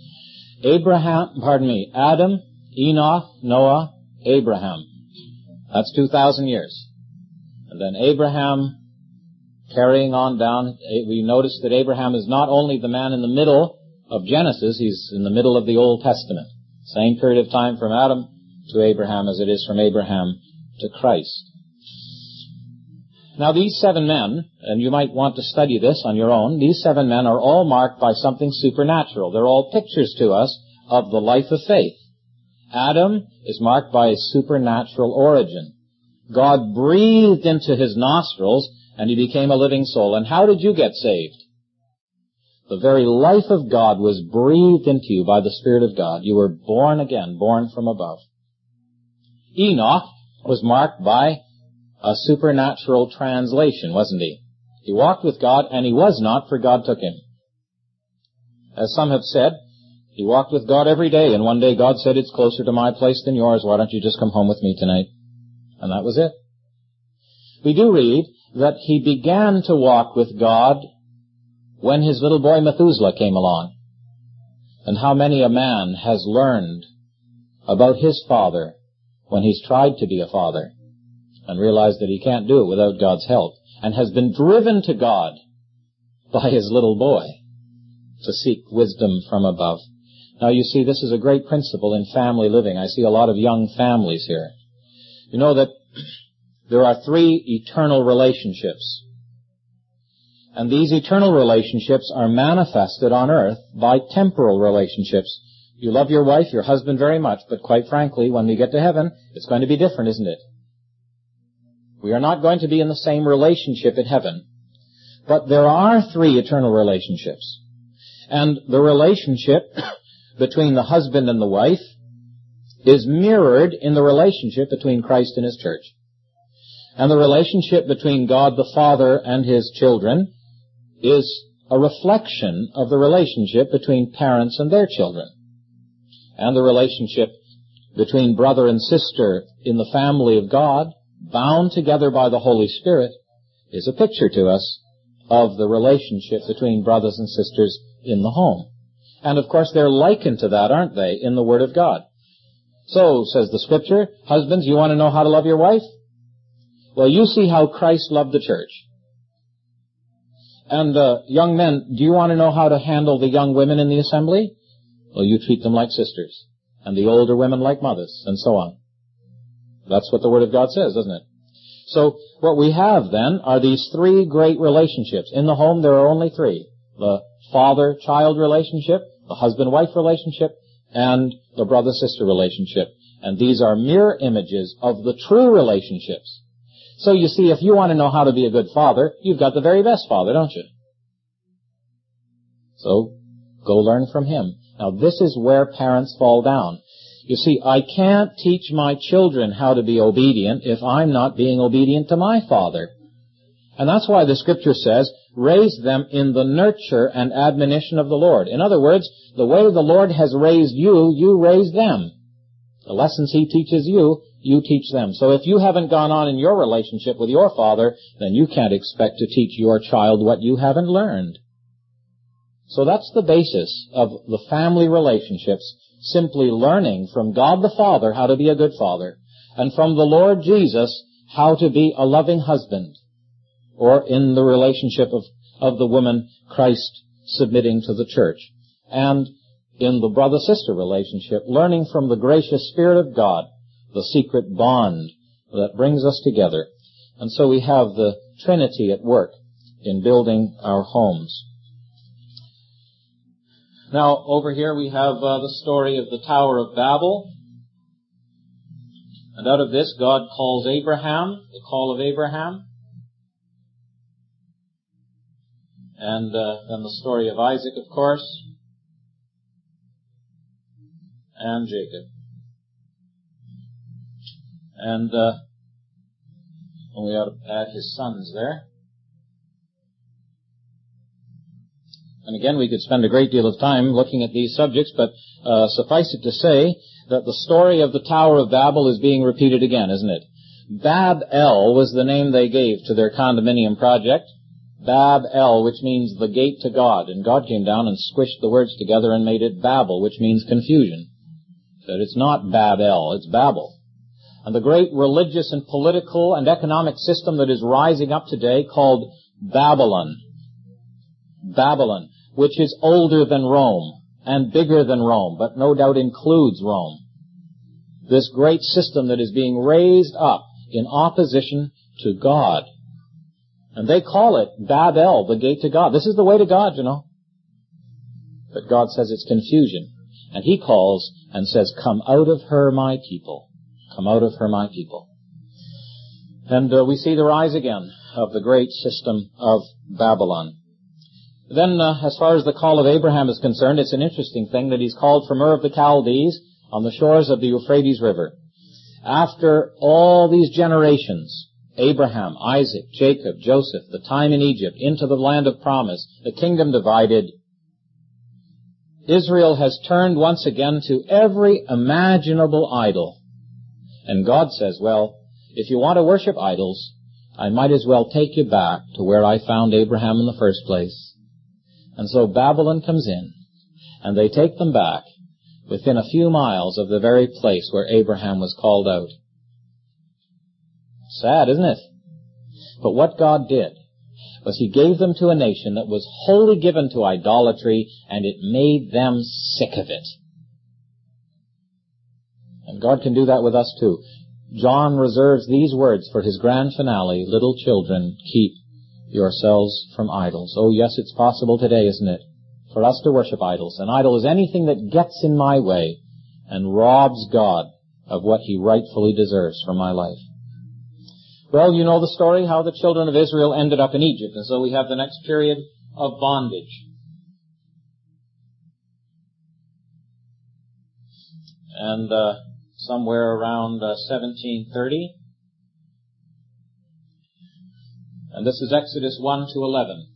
Adam, Enoch, Noah, Abraham. That's 2,000 years. And then Abraham carrying on down. We notice that Abraham is not only the man in the middle of Genesis, he's in the middle of the Old Testament. Same period of time from Adam to Abraham as it is from Abraham to Christ. Now these 7 men, and you might want to study this on your own, these 7 men are all marked by something supernatural. They're all pictures to us of the life of faith. Adam is marked by a supernatural origin. God breathed into his nostrils and he became a living soul. And how did you get saved? The very life of God was breathed into you by the Spirit of God. You were born again, born from above. Enoch was marked by a supernatural translation, wasn't he? He walked with God and he was not, for God took him. As some have said, He walked with God every day, and one day God said, it's closer to my place than yours. Why don't you just come home with me tonight? And that was it. We do read that he began to walk with God when his little boy Methuselah came along. And how many a man has learned about his father when he's tried to be a father and realized that he can't do it without God's help, and has been driven to God by his little boy to seek wisdom from above. Now you see, this is a great principle in family living. I see a lot of young families here. You know that there are 3 eternal relationships. And these eternal relationships are manifested on earth by temporal relationships. You love your wife, your husband very much, but quite frankly, when we get to heaven, it's going to be different, isn't it? We are not going to be in the same relationship in heaven. But there are 3 eternal relationships. And the relationship between the husband and the wife is mirrored in the relationship between Christ and His church. And the relationship between God the Father and His children is a reflection of the relationship between parents and their children. And the relationship between brother and sister in the family of God, bound together by the Holy Spirit, is a picture to us of the relationship between brothers and sisters in the home. And of course they're likened to that, aren't they, in the Word of God. So, says the Scripture, husbands, you want to know how to love your wife? Well, you see how Christ loved the church. And young men, do you want to know how to handle the young women in the assembly? Well, you treat them like sisters, and the older women like mothers, and so on. That's what the Word of God says, doesn't it? So, what we have then are these 3 great relationships. In the home, there are only 3. The father-child relationship, the husband-wife relationship, and the brother-sister relationship. And these are mirror images of the true relationships. So you see, if you want to know how to be a good father, you've got the very best father, don't you? So, go learn from him. Now, this is where parents fall down. You see, I can't teach my children how to be obedient if I'm not being obedient to my father. And that's why the Scripture says, raise them in the nurture and admonition of the Lord. In other words, the way the Lord has raised you, you raise them. The lessons He teaches you, you teach them. So if you haven't gone on in your relationship with your father, then you can't expect to teach your child what you haven't learned. So that's the basis of the family relationships, simply learning from God the Father how to be a good father, and from the Lord Jesus how to be a loving husband, or in the relationship of the woman, Christ submitting to the church. And in the brother-sister relationship, learning from the gracious Spirit of God, the secret bond that brings us together. And so we have the Trinity at work in building our homes. Now, over here we have the story of the Tower of Babel. And out of this, God calls Abraham, the call of Abraham. And then the story of Isaac, of course, and Jacob. And we ought to add his sons there. And again, we could spend a great deal of time looking at these subjects, but suffice it to say that the story of the Tower of Babel is being repeated again, isn't it? Bab-el was the name they gave to their condominium project. Bab-el, which means the gate to God. And God came down and squished the words together and made it Babel, which means confusion. That it's not Bab-el, it's Babel. And the great religious and political and economic system that is rising up today called Babylon. Babylon, which is older than Rome and bigger than Rome, but no doubt includes Rome. This great system that is being raised up in opposition to God. And they call it Babel, the gate to God. This is the way to God, you know. But God says it's confusion. And He calls and says, come out of her, my people. Come out of her, my people. And we see the rise again of the great system of Babylon. Then, as far as the call of Abraham is concerned, it's an interesting thing that he's called from Ur of the Chaldees on the shores of the Euphrates River. After all these generations, Abraham, Isaac, Jacob, Joseph, the time in Egypt, into the land of promise, the kingdom divided, Israel has turned once again to every imaginable idol. And God says, well, if you want to worship idols, I might as well take you back to where I found Abraham in the first place. And so Babylon comes in, and they take them back within a few miles of the very place where Abraham was called out. Sad, isn't it? But what God did was He gave them to a nation that was wholly given to idolatry, and it made them sick of it. And God can do that with us too. John reserves these words for his grand finale, little children, keep yourselves from idols. Oh yes, it's possible today, isn't it, for us to worship idols. An idol is anything that gets in my way and robs God of what He rightfully deserves for my life. Well, you know the story, how the children of Israel ended up in Egypt, and so we have the next period of bondage. And somewhere around 1730, and this is Exodus 1 to 11.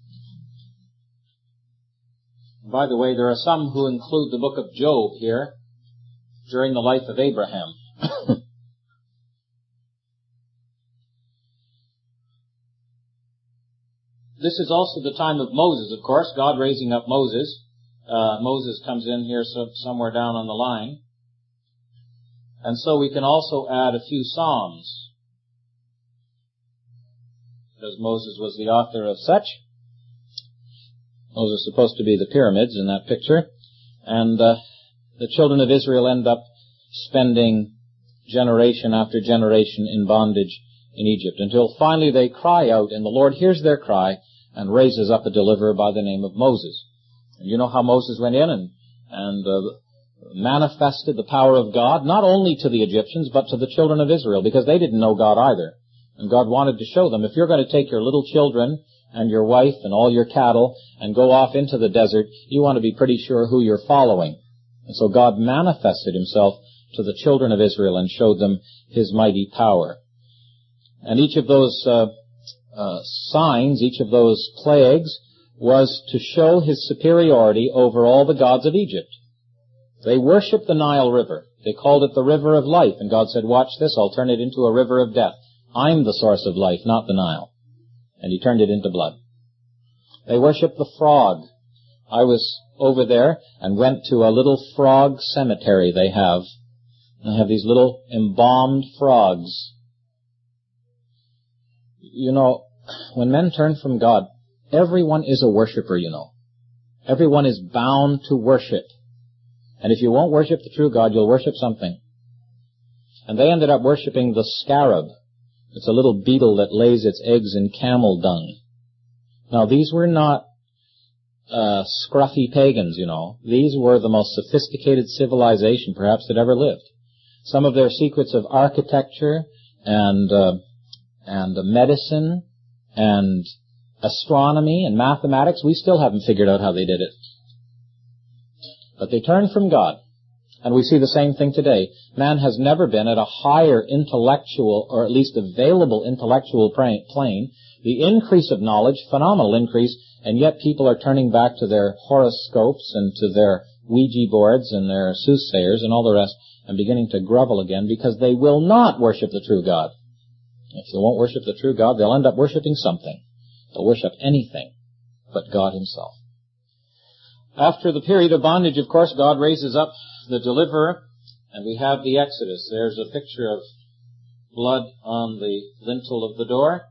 By the way, there are some who include the book of Job here during the life of Abraham. This is also the time of Moses, of course, God raising up Moses. Moses comes in here somewhere down on the line. And so we can also add a few Psalms, because Moses was the author of such. Moses is supposed to be the pyramids in that picture. And the children of Israel end up spending generation after generation in bondage in Egypt, until finally they cry out, and the Lord hears their cry and raises up a deliverer by the name of Moses. And you know how Moses went in and manifested the power of God, not only to the Egyptians, but to the children of Israel, because they didn't know God either. And God wanted to show them, if you're going to take your little children and your wife and all your cattle and go off into the desert, you want to be pretty sure who you're following. And so God manifested Himself to the children of Israel and showed them His mighty power. And each of those signs, each of those plagues, was to show His superiority over all the gods of Egypt. They worshipped the Nile River. They called it the river of life. And God said, watch this, I'll turn it into a river of death. I'm the source of life, not the Nile. And He turned it into blood. They worshipped the frog. I was over there and went to a little frog cemetery they have. They have these little embalmed frogs. You know, when men turn from God, everyone is a worshiper, you know. Everyone is bound to worship. And if you won't worship the true God, you'll worship something. And they ended up worshiping the scarab. It's a little beetle that lays its eggs in camel dung. Now, these were not scruffy pagans, you know. These were the most sophisticated civilization, perhaps, that ever lived. Some of their secrets of architecture and medicine and astronomy and mathematics, we still haven't figured out how they did it. But they turned from God. And we see the same thing today. Man has never been at a higher intellectual, or at least available intellectual plane. The increase of knowledge, phenomenal increase, and yet people are turning back to their horoscopes and to their Ouija boards and their soothsayers and all the rest, and beginning to grovel again because they will not worship the true God. If they won't worship the true God, they'll end up worshiping something. They'll worship anything but God Himself. After the period of bondage, of course, God raises up the deliverer, and we have the Exodus. There's a picture of blood on the lintel of the door.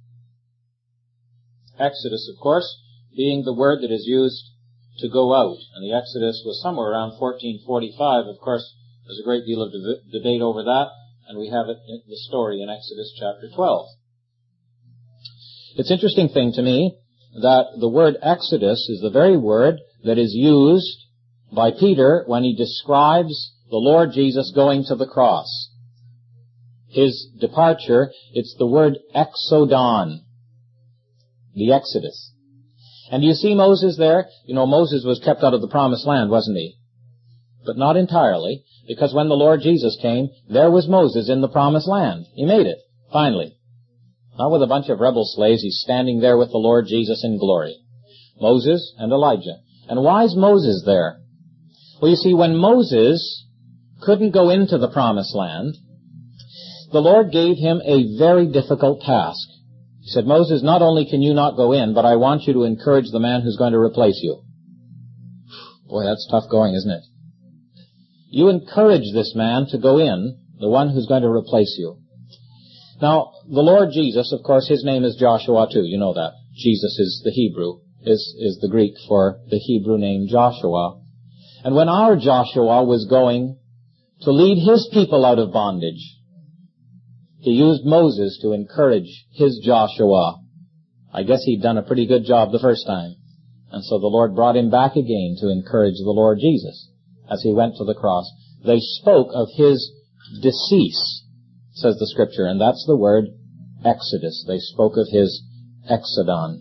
Exodus, of course, being the word that is used to go out. And the Exodus was somewhere around 1445. Of course, there's a great deal of debate over that, and we have it in the story in Exodus chapter 12. It's an interesting thing to me that the word Exodus is the very word that is used by Peter when he describes the Lord Jesus going to the cross. His departure, it's the word exodon, the Exodus. And do you see Moses there? You know, Moses was kept out of the promised land, wasn't he? But not entirely, because when the Lord Jesus came, there was Moses in the promised land. He made it, finally. Not with a bunch of rebel slaves. He's standing there with the Lord Jesus in glory. Moses and Elijah. And why is Moses there? Well, you see, when Moses couldn't go into the promised land, the Lord gave him a very difficult task. He said, Moses, not only can you not go in, but I want you to encourage the man who's going to replace you. Boy, that's tough going, isn't it? You encourage this man to go in, the one who's going to replace you. Now, the Lord Jesus, of course, his name is Joshua too. You know that. Jesus is the Hebrew, is the Greek for the Hebrew name Joshua. And when our Joshua was going to lead his people out of bondage, he used Moses to encourage his Joshua. I guess he'd done a pretty good job the first time. And so the Lord brought him back again to encourage the Lord Jesus as he went to the cross. They spoke of his decease, says the Scripture, and that's the word Exodus. They spoke of his Exodon.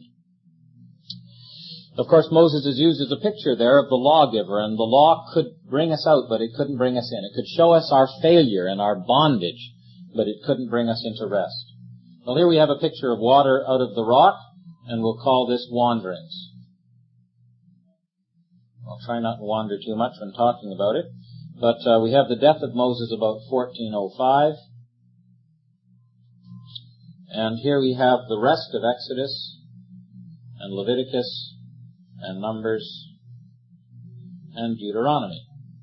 Of course, Moses is used as a picture there of the lawgiver, and the law could bring us out, but it couldn't bring us in. It could show us our failure and our bondage, but it couldn't bring us into rest. Well, here we have a picture of water out of the rock, and we'll call this wanderings. I'll try not to wander too much when talking about it, but we have the death of Moses about 1405, and here we have the rest of Exodus and Leviticus and Numbers and Deuteronomy.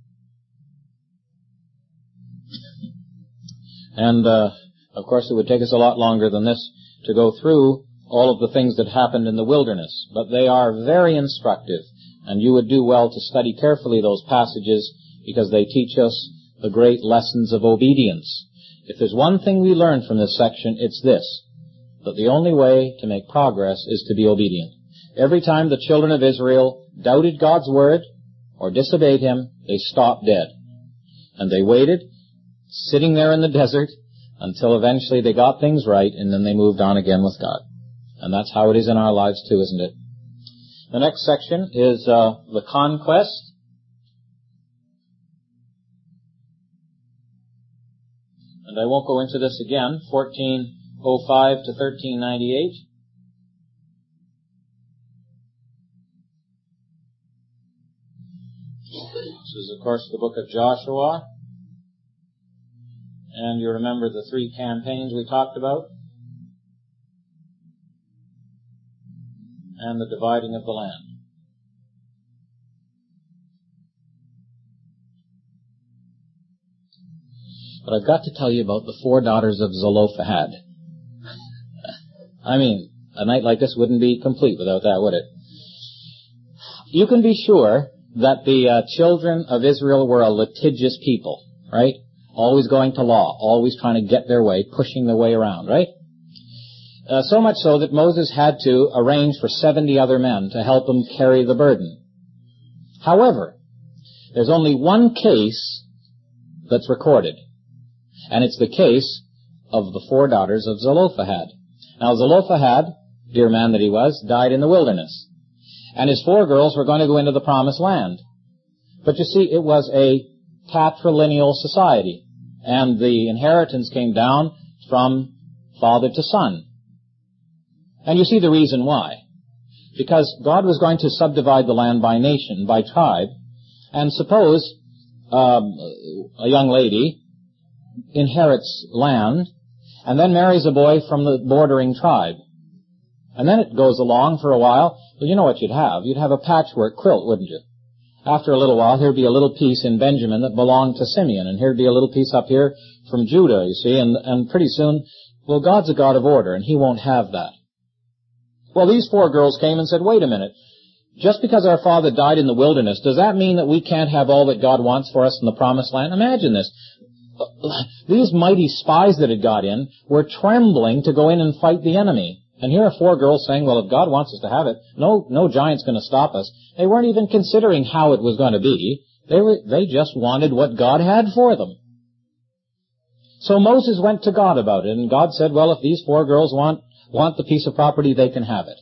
And, of course, it would take us a lot longer than this to go through all of the things that happened in the wilderness, but they are very instructive, and you would do well to study carefully those passages because they teach us the great lessons of obedience. If there's one thing we learn from this section, it's this, that the only way to make progress is to be obedient. Every time the children of Israel doubted God's word or disobeyed him, they stopped dead. And they waited, sitting there in the desert, until eventually they got things right, and then they moved on again with God. And that's how it is in our lives too, isn't it? The next section is the conquest. And I won't go into this again, 1405 to 1398. This is, of course, the book of Joshua. And you remember the 3 campaigns we talked about. And the dividing of the land. But I've got to tell you about the 4 daughters of Zelophehad. I mean, a night like this wouldn't be complete without that, would it? You can be sure that the children of Israel were a litigious people, right? Always going to law, always trying to get their way, pushing their way around, right? So much so that Moses had to arrange for 70 other men to help him carry the burden. However, there's only one case that's recorded, and it's the case of the 4 daughters of Zelophehad. Now, Zelophehad, dear man that he was, died in the wilderness. And his 4 girls were going to go into the promised land. But you see, it was a patrilineal society, and the inheritance came down from father to son. And you see the reason why. Because God was going to subdivide the land by nation, by tribe, and suppose a young lady inherits land and then marries a boy from the bordering tribe. And then it goes along for a while. Well, you know what you'd have? You'd have a patchwork quilt, wouldn't you? After a little while, there'd be a little piece in Benjamin that belonged to Simeon, and here'd be a little piece up here from Judah, you see, and pretty soon, well, God's a God of order, and he won't have that. Well, these 4 girls came and said, wait a minute, just because our father died in the wilderness, does that mean that we can't have all that God wants for us in the promised land? Imagine this. These mighty spies that had got in were trembling to go in and fight the enemy. And here are 4 girls saying, well, if God wants us to have it, no giant's going to stop us. They weren't even considering how it was going to be. They just wanted what God had for them. So Moses went to God about it, and God said, well, if these 4 girls want the piece of property, they can have it.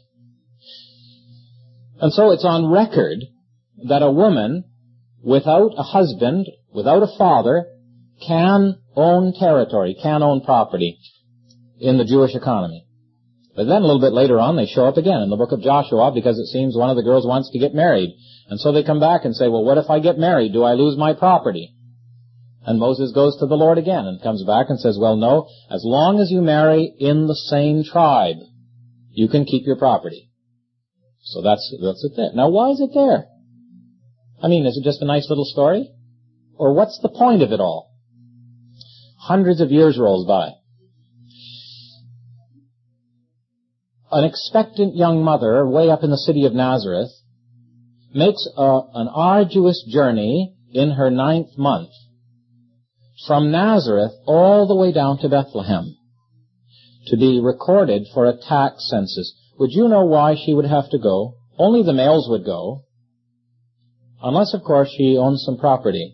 And so it's on record that a woman without a husband, without a father, can own territory, can own property in the Jewish economy. But then a little bit later on, they show up again in the book of Joshua because it seems one of the girls wants to get married. And so they come back and say, well, what if I get married? Do I lose my property? And Moses goes to the Lord again and comes back and says, well, no, as long as you marry in the same tribe, you can keep your property. So that's it there. Now, why is it there? I mean, is it just a nice little story? Or what's the point of it all? Hundreds of years rolls by. An expectant young mother way up in the city of Nazareth makes an arduous journey in her 9th month from Nazareth all the way down to Bethlehem to be recorded for a tax census. Would you know why she would have to go? Only the males would go, unless, of course, she owns some property.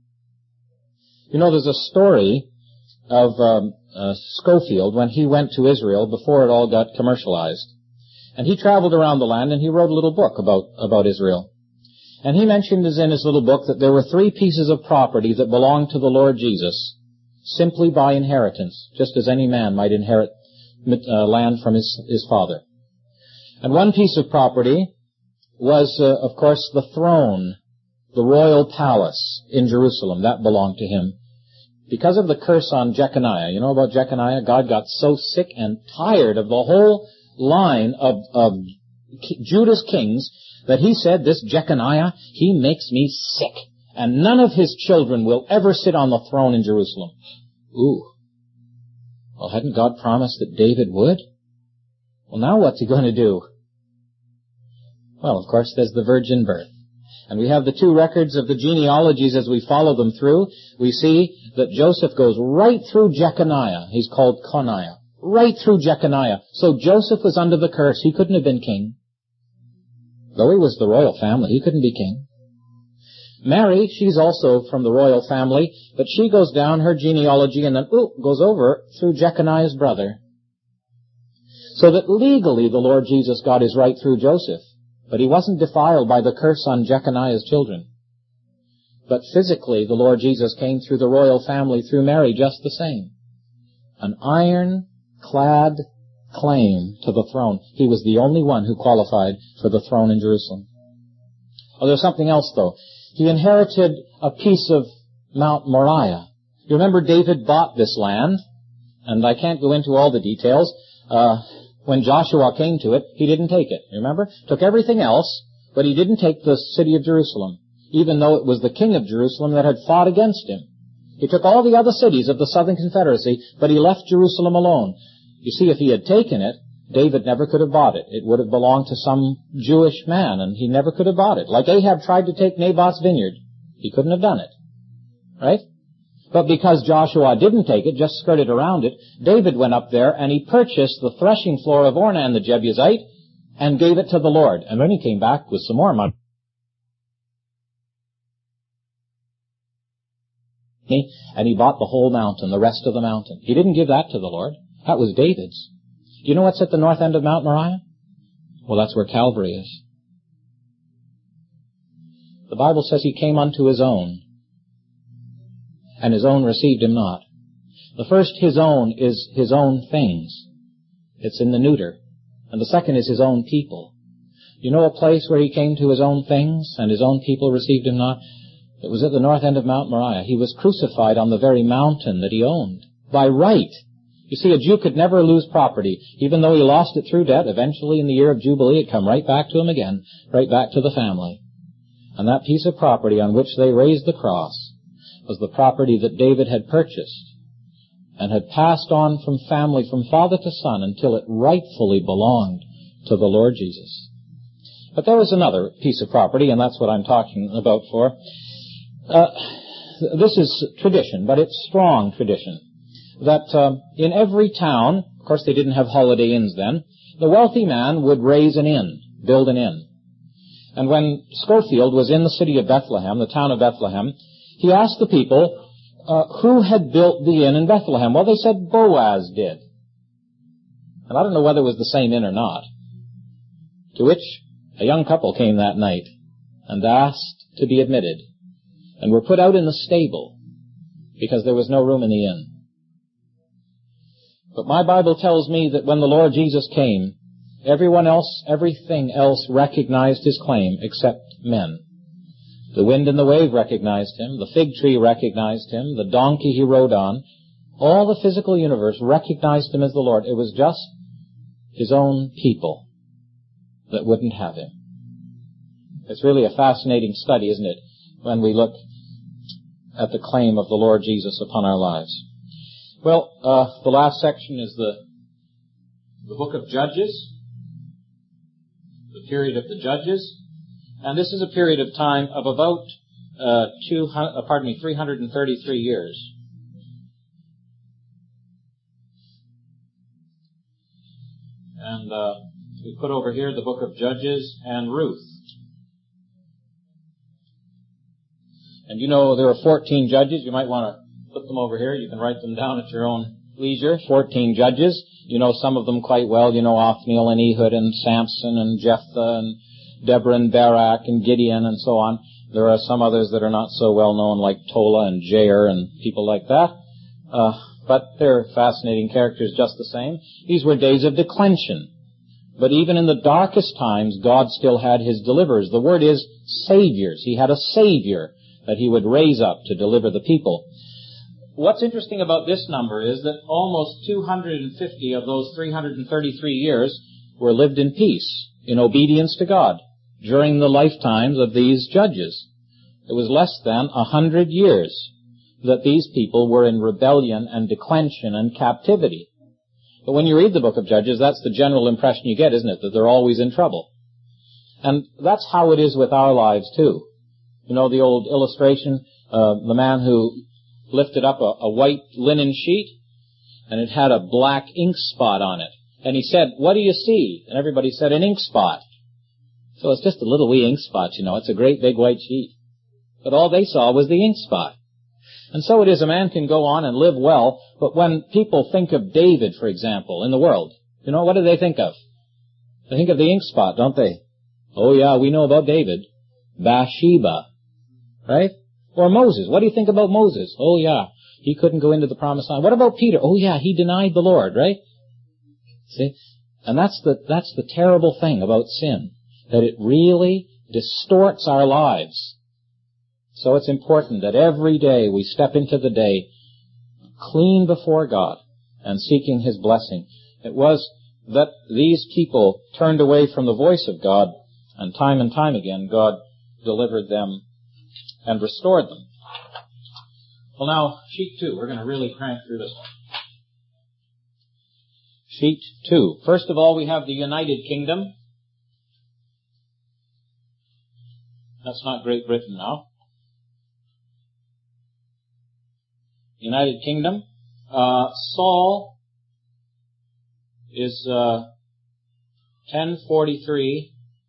You know, there's a story of Schofield when he went to Israel before it all got commercialized. And he traveled around the land and he wrote a little book about Israel. And he mentioned in his little book that there were 3 pieces of property that belonged to the Lord Jesus simply by inheritance, just as any man might inherit land from his father. And one piece of property was, of course, the throne, the royal palace in Jerusalem. That belonged to him. Because of the curse on Jeconiah, you know about Jeconiah? God got so sick and tired of the whole line of Judah's kings that he said, this Jeconiah, he makes me sick, and none of his children will ever sit on the throne in Jerusalem. Ooh. Well, hadn't God promised that David would? Well, now what's he going to do? Well, of course, there's the virgin birth. And we have the 2 records of the genealogies as we follow them through. We see that Joseph goes right through Jeconiah. He's called Coniah. Right through Jeconiah. So Joseph was under the curse. He couldn't have been king. Though he was the royal family, he couldn't be king. Mary, she's also from the royal family, but she goes down her genealogy and then goes over through Jeconiah's brother. So that legally the Lord Jesus got his right through Joseph. But he wasn't defiled by the curse on Jeconiah's children. But physically, the Lord Jesus came through the royal family through Mary just the same. An iron-clad claim to the throne. He was the only one who qualified for the throne in Jerusalem. Oh, there's something else, though. He inherited a piece of Mount Moriah. You remember David bought this land, and I can't go into all the details. When Joshua came to it, he didn't take it. Remember? Took everything else, but he didn't take the city of Jerusalem, even though it was the king of Jerusalem that had fought against him. He took all the other cities of the Southern Confederacy, but he left Jerusalem alone. You see, if he had taken it, David never could have bought it. It would have belonged to some Jewish man, and he never could have bought it. Like Ahab tried to take Naboth's vineyard. He couldn't have done it. Right? But because Joshua didn't take it, just skirted around it, David went up there and he purchased the threshing floor of Ornan the Jebusite and gave it to the Lord. And then he came back with some more money. And he bought the whole mountain, the rest of the mountain. He didn't give that to the Lord. That was David's. Do you know what's at the north end of Mount Moriah? Well, that's where Calvary is. The Bible says he came unto his own, and his own received him not. The first his own is his own things. It's in the neuter. And the second is his own people. You know a place where he came to his own things and his own people received him not? It was at the north end of Mount Moriah. He was crucified on the very mountain that he owned. By right. You see, a Jew could never lose property. Even though he lost it through debt, eventually in the year of Jubilee it come right back to him again, right back to the family. And that piece of property on which they raised the cross was the property that David had purchased and had passed on from family, from father to son, until it rightfully belonged to the Lord Jesus. But there was another piece of property, and that's what I'm talking about for. This is tradition, but it's strong tradition, that in every town, of course they didn't have holiday inns then, the wealthy man would raise an inn, build an inn. And when Schofield was in the city of Bethlehem, the town of Bethlehem, he asked the people who had built the inn in Bethlehem. Well, they said Boaz did. And I don't know whether it was the same inn or not. To which a young couple came that night and asked to be admitted, and were put out in the stable because there was no room in the inn. But my Bible tells me that when the Lord Jesus came, everyone else, everything else recognized his claim except men. The wind and the wave recognized him. The fig tree recognized him. The donkey he rode on. All the physical universe recognized him as the Lord. It was just his own people that wouldn't have him. It's really a fascinating study, isn't it, when we look at the claim of the Lord Jesus upon our lives. Well, the last section is the book of Judges, the period of the Judges. And this is a period of time of about 333 years. And we put over here the book of Judges and Ruth. And you know there are 14 judges. You might want to put them over here. You can write them down at your own leisure. 14 judges. You know some of them quite well. You know Othniel and Ehud and Samson and Jephthah and Deborah and Barak and Gideon and so on. There are some others that are not so well known like Tola and Jair and people like that. But they're fascinating characters just the same. These were days of declension. But even in the darkest times, God still had his deliverers. The word is saviors. He had a savior that he would raise up to deliver the people. What's interesting about this number is that almost 250 of those 333 years were lived in peace, in obedience to God, during the lifetimes of these judges. It was less than 100 years that these people were in rebellion and declension and captivity. But when you read the book of Judges, that's the general impression you get, isn't it? That they're always in trouble. And that's how it is with our lives, too. You know the old illustration, the man who lifted up a white linen sheet, and it had a black ink spot on it. And he said, "What do you see?" And everybody said, "An ink spot." So it's just a little wee ink spot, you know. It's a great big white sheet. But all they saw was the ink spot. And so it is, a man can go on and live well, but when people think of David, for example, in the world, you know, what do they think of? They think of the ink spot, don't they? Oh yeah, we know about David. Bathsheba. Right? Or Moses. What do you think about Moses? Oh yeah, he couldn't go into the promised land. What about Peter? Oh yeah, he denied the Lord, right? See? And that's the terrible thing about sin, that it really distorts our lives. So it's important that every day we step into the day clean before God and seeking his blessing. It was that these people turned away from the voice of God, and time again God delivered them and restored them. Well, now, sheet 2. We're going to really crank through this one. Sheet 2. First of all, we have the United Kingdom. That's not Great Britain now. United Kingdom. Saul is 1043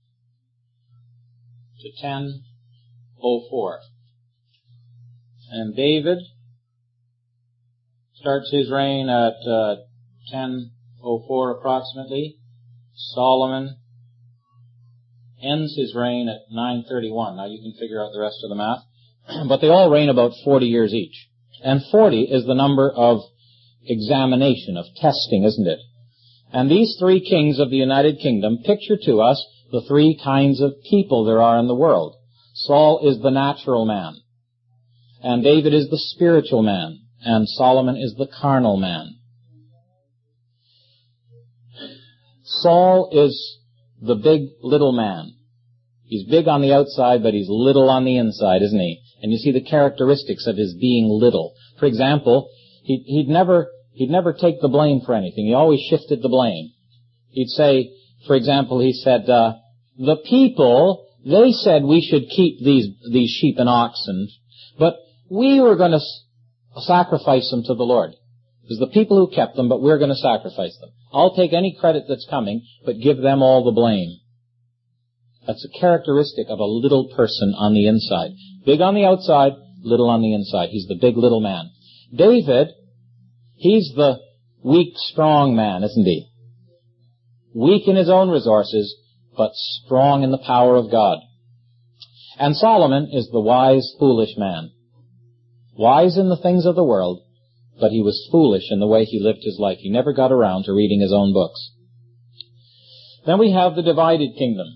to 1004. And David starts his reign at 1004 approximately. Solomon ends his reign at 931. Now you can figure out the rest of the math. But they all reign about 40 years each. And 40 is the number of examination, of testing, isn't it? And these three kings of the United Kingdom picture to us the three kinds of people there are in the world. Saul is the natural man, and David is the spiritual man, and Solomon is the carnal man. Saul is the big little man. He's big on the outside, but he's little on the inside, isn't he? And you see the characteristics of his being little. For example, he'd never take the blame for anything. He always shifted the blame. He'd say, for example, he said, the people, they said we should keep these sheep and oxen, but we were going to sacrifice them to the Lord. It was the people who kept them, but we're going to sacrifice them. I'll take any credit that's coming, but give them all the blame. That's a characteristic of a little person on the inside. Big on the outside, little on the inside. He's the big little man. David, he's the weak, strong man, isn't he? Weak in his own resources, but strong in the power of God. And Solomon is the wise, foolish man. Wise in the things of the world, but he was foolish in the way he lived his life. He never got around to reading his own books. Then we have the divided kingdom.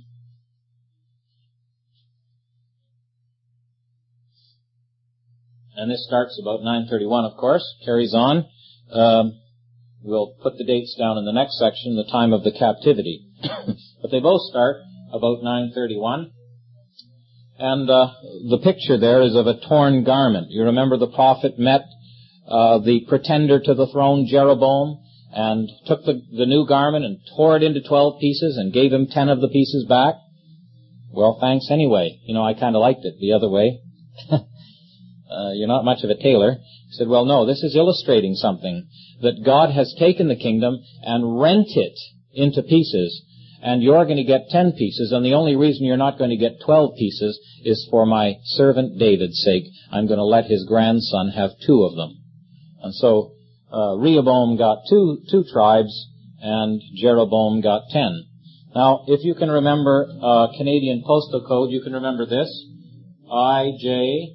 And this starts about 931, of course, carries on. We'll put the dates down in the next section, the time of the captivity. But they both start about 931. And the picture there is of a torn garment. You remember the prophet met the pretender to the throne, Jeroboam, and took the new garment and tore it into 12 pieces and gave him 10 of the pieces back? Well, thanks anyway. You know, I kind of liked it the other way. You're not much of a tailor. He said, well, no, this is illustrating something, that God has taken the kingdom and rent it into pieces, and you're going to get 10 pieces, and the only reason you're not going to get 12 pieces is for my servant David's sake. I'm going to let his grandson have 2 of them. And so Rehoboam got two tribes, and Jeroboam got 10. Now, if you can remember Canadian postal code, you can remember this: IJNS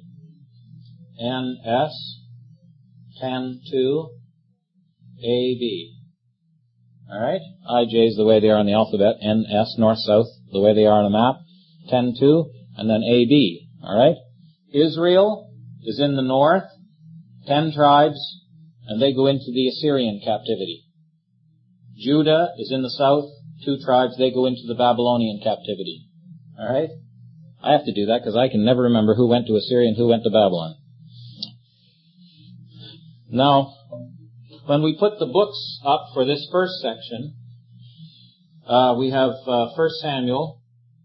102 AB. All right? IJ is the way they are on the alphabet. NS, north-south, the way they are on a map. 10-2, and then AB. All right? Israel is in the north, 10 tribes, and they go into the Assyrian captivity. Judah is in the south, 2 tribes, they go into the Babylonian captivity. All right? I have to do that because I can never remember who went to Assyria and who went to Babylon. Now, when we put the books up for this first section, we have 1 Samuel.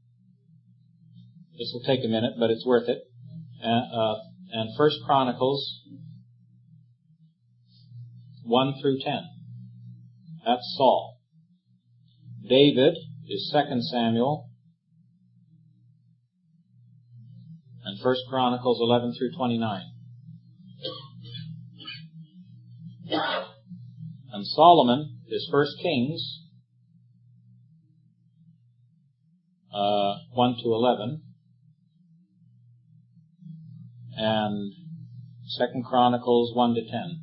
This will take a minute, but it's worth it. And 1 Chronicles 1 through 10. That's Saul. David is 2 Samuel and 1 Chronicles 11 through 29. And Solomon is 1 Kings 1 to 11 and 2 Chronicles 1 to 10.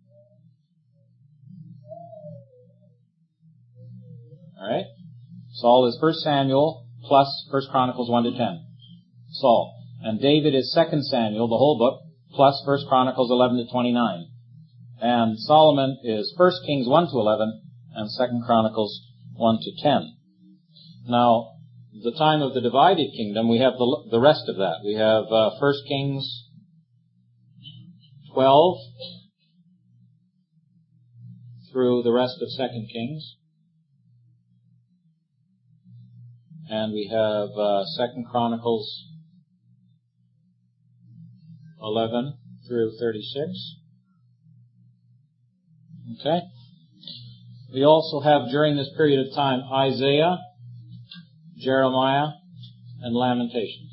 All right? Saul is 1 Samuel plus 1 Chronicles 1 to 10. Saul. And David is 2 Samuel, the whole book, plus 1 Chronicles 11 to 29. And Solomon is 1 Kings 1 to 11 and 2 Chronicles 1 to 10. Now, the time of the divided kingdom, we have the rest of that. We have 1 Kings 12 through the rest of 2 Kings. And we have 2 Chronicles 11 through 36. Okay? We also have, during this period of time, Isaiah, Jeremiah, and Lamentations.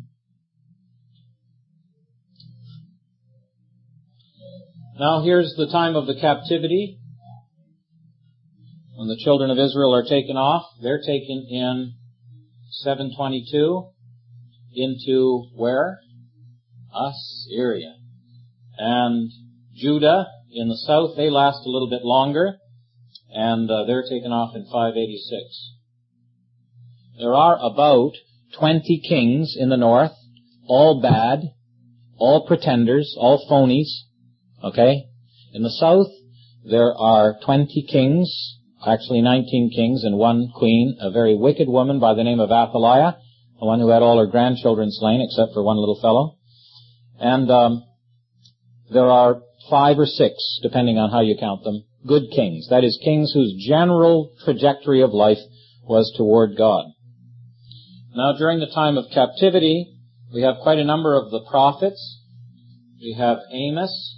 Now here's the time of the captivity. When the children of Israel are taken off, they're taken in 722 into where? Assyria. And Judah in the south, they last a little bit longer, and they're taken off in 586. There are about 20 kings in the north, all bad, all pretenders, all phonies. Okay? In the south, there are 20 kings, actually 19 kings and 1 queen, a very wicked woman by the name of Athaliah, the one who had all her grandchildren slain except for one little fellow. And there are 5 or 6, depending on how you count them, good kings. That is, kings whose general trajectory of life was toward God. Now, during the time of captivity, we have quite a number of the prophets. We have Amos,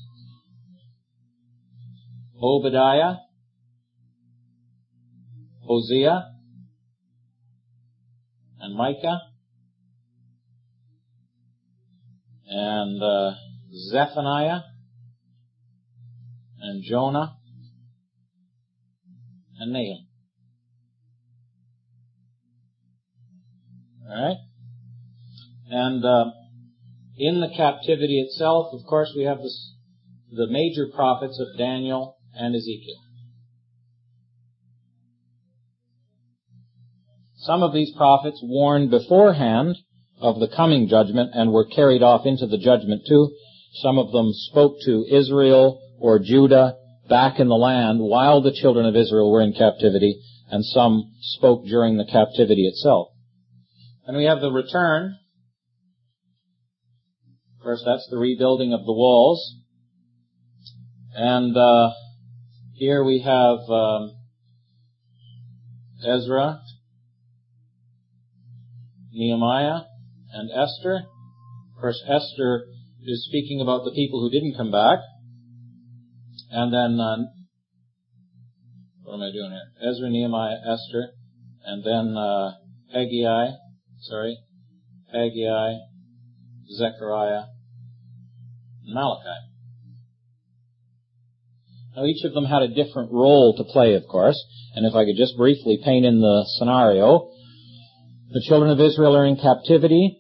Obadiah, Hosea, and Micah, and Zephaniah, and Jonah, and Nahum. All right? And in the captivity itself, of course, we have the the major prophets of Daniel and Ezekiel. Some of these prophets warned beforehand of the coming judgment and were carried off into the judgment too. Some of them spoke to Israel or Judah back in the land while the children of Israel were in captivity, and some spoke during the captivity itself. And we have the return. Of course, that's the rebuilding of the walls. And here we have Ezra, Nehemiah, and Esther. Of course, Esther is speaking about the people who didn't come back. And then, what am I doing here? Ezra, Nehemiah, Esther, and then Haggai, Zechariah, and Malachi. Now, each of them had a different role to play, of course, and if I could just briefly paint in the scenario, the children of Israel are in captivity.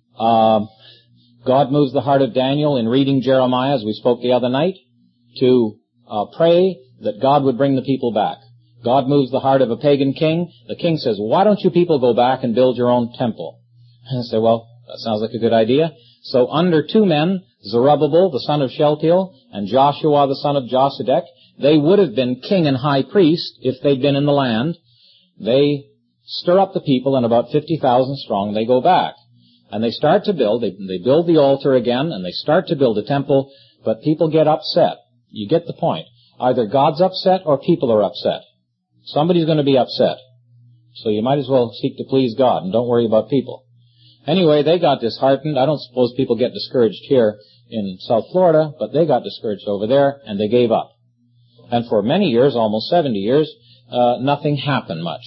God moves the heart of Daniel in reading Jeremiah, as we spoke the other night, to pray that God would bring the people back. God moves the heart of a pagan king. The king says, why don't you people go back and build your own temple? And I say, well, that sounds like a good idea. So under two men, Zerubbabel, the son of Shealtiel, and Joshua, the son of Josedek, they would have been king and high priest if they'd been in the land. They stir up the people, and about 50,000 strong, they go back. And they start to build. They build the altar again, and they start to build a temple, but people get upset. You get the point. Either God's upset or people are upset. Somebody's going to be upset. So you might as well seek to please God and don't worry about people. Anyway, they got disheartened. I don't suppose people get discouraged here in South Florida, but they got discouraged over there, and they gave up. And for many years, almost 70 years, nothing happened much.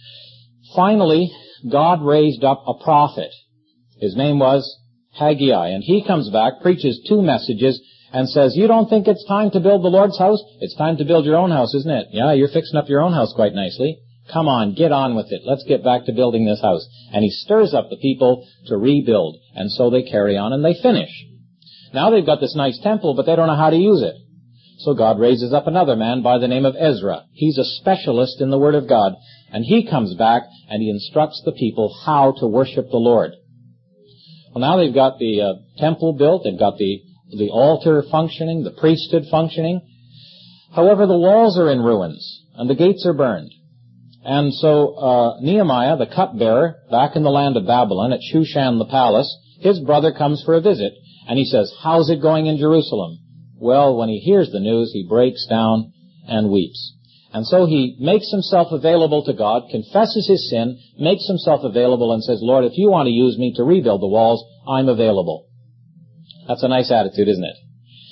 Finally, God raised up a prophet. His name was Haggai, and he comes back, preaches two messages, and says, you don't think it's time to build the Lord's house? It's time to build your own house, isn't it? Yeah, you're fixing up your own house quite nicely. Come on, get on with it. Let's get back to building this house. And he stirs up the people to rebuild. And so they carry on and they finish. Now they've got this nice temple, but they don't know how to use it. So God raises up another man by the name of Ezra. He's a specialist in the Word of God. And he comes back and he instructs the people how to worship the Lord. Well, now they've got the temple built. They've got the altar functioning, the priesthood functioning. However, the walls are in ruins and the gates are burned. And so Nehemiah, the cupbearer, back in the land of Babylon at Shushan the palace, his brother comes for a visit, and he says, how's it going in Jerusalem? Well, when he hears the news, he breaks down and weeps. And so he makes himself available to God, confesses his sin, makes himself available, and says, Lord, if you want to use me to rebuild the walls, I'm available. That's a nice attitude, isn't it?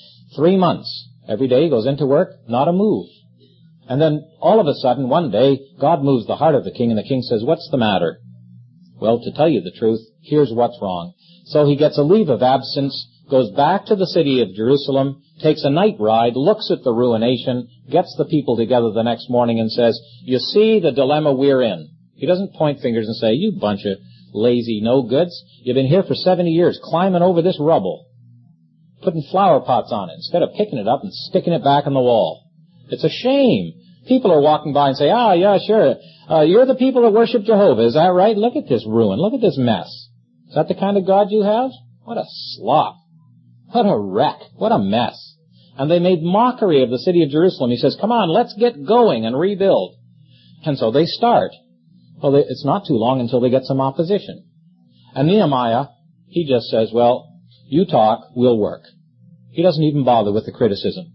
3 months. Every day he goes into work, not a move. And then, all of a sudden, one day, God moves the heart of the king, and the king says, what's the matter? Well, to tell you the truth, here's what's wrong. So he gets a leave of absence, goes back to the city of Jerusalem, takes a night ride, looks at the ruination, gets the people together the next morning and says, you see the dilemma we're in. He doesn't point fingers and say, you bunch of lazy no-goods. You've been here for 70 years, climbing over this rubble, putting flower pots on it, instead of picking it up and sticking it back on the wall. It's a shame. People are walking by and say, yeah, sure. You're the people that worship Jehovah. Is that right? Look at this ruin. Look at this mess. Is that the kind of God you have? What a slop. What a wreck. What a mess. And they made mockery of the city of Jerusalem. He says, come on, let's get going and rebuild. And so they start. Well, it's not too long until they get some opposition. And Nehemiah, he just says, well, you talk, we'll work. He doesn't even bother with the criticism.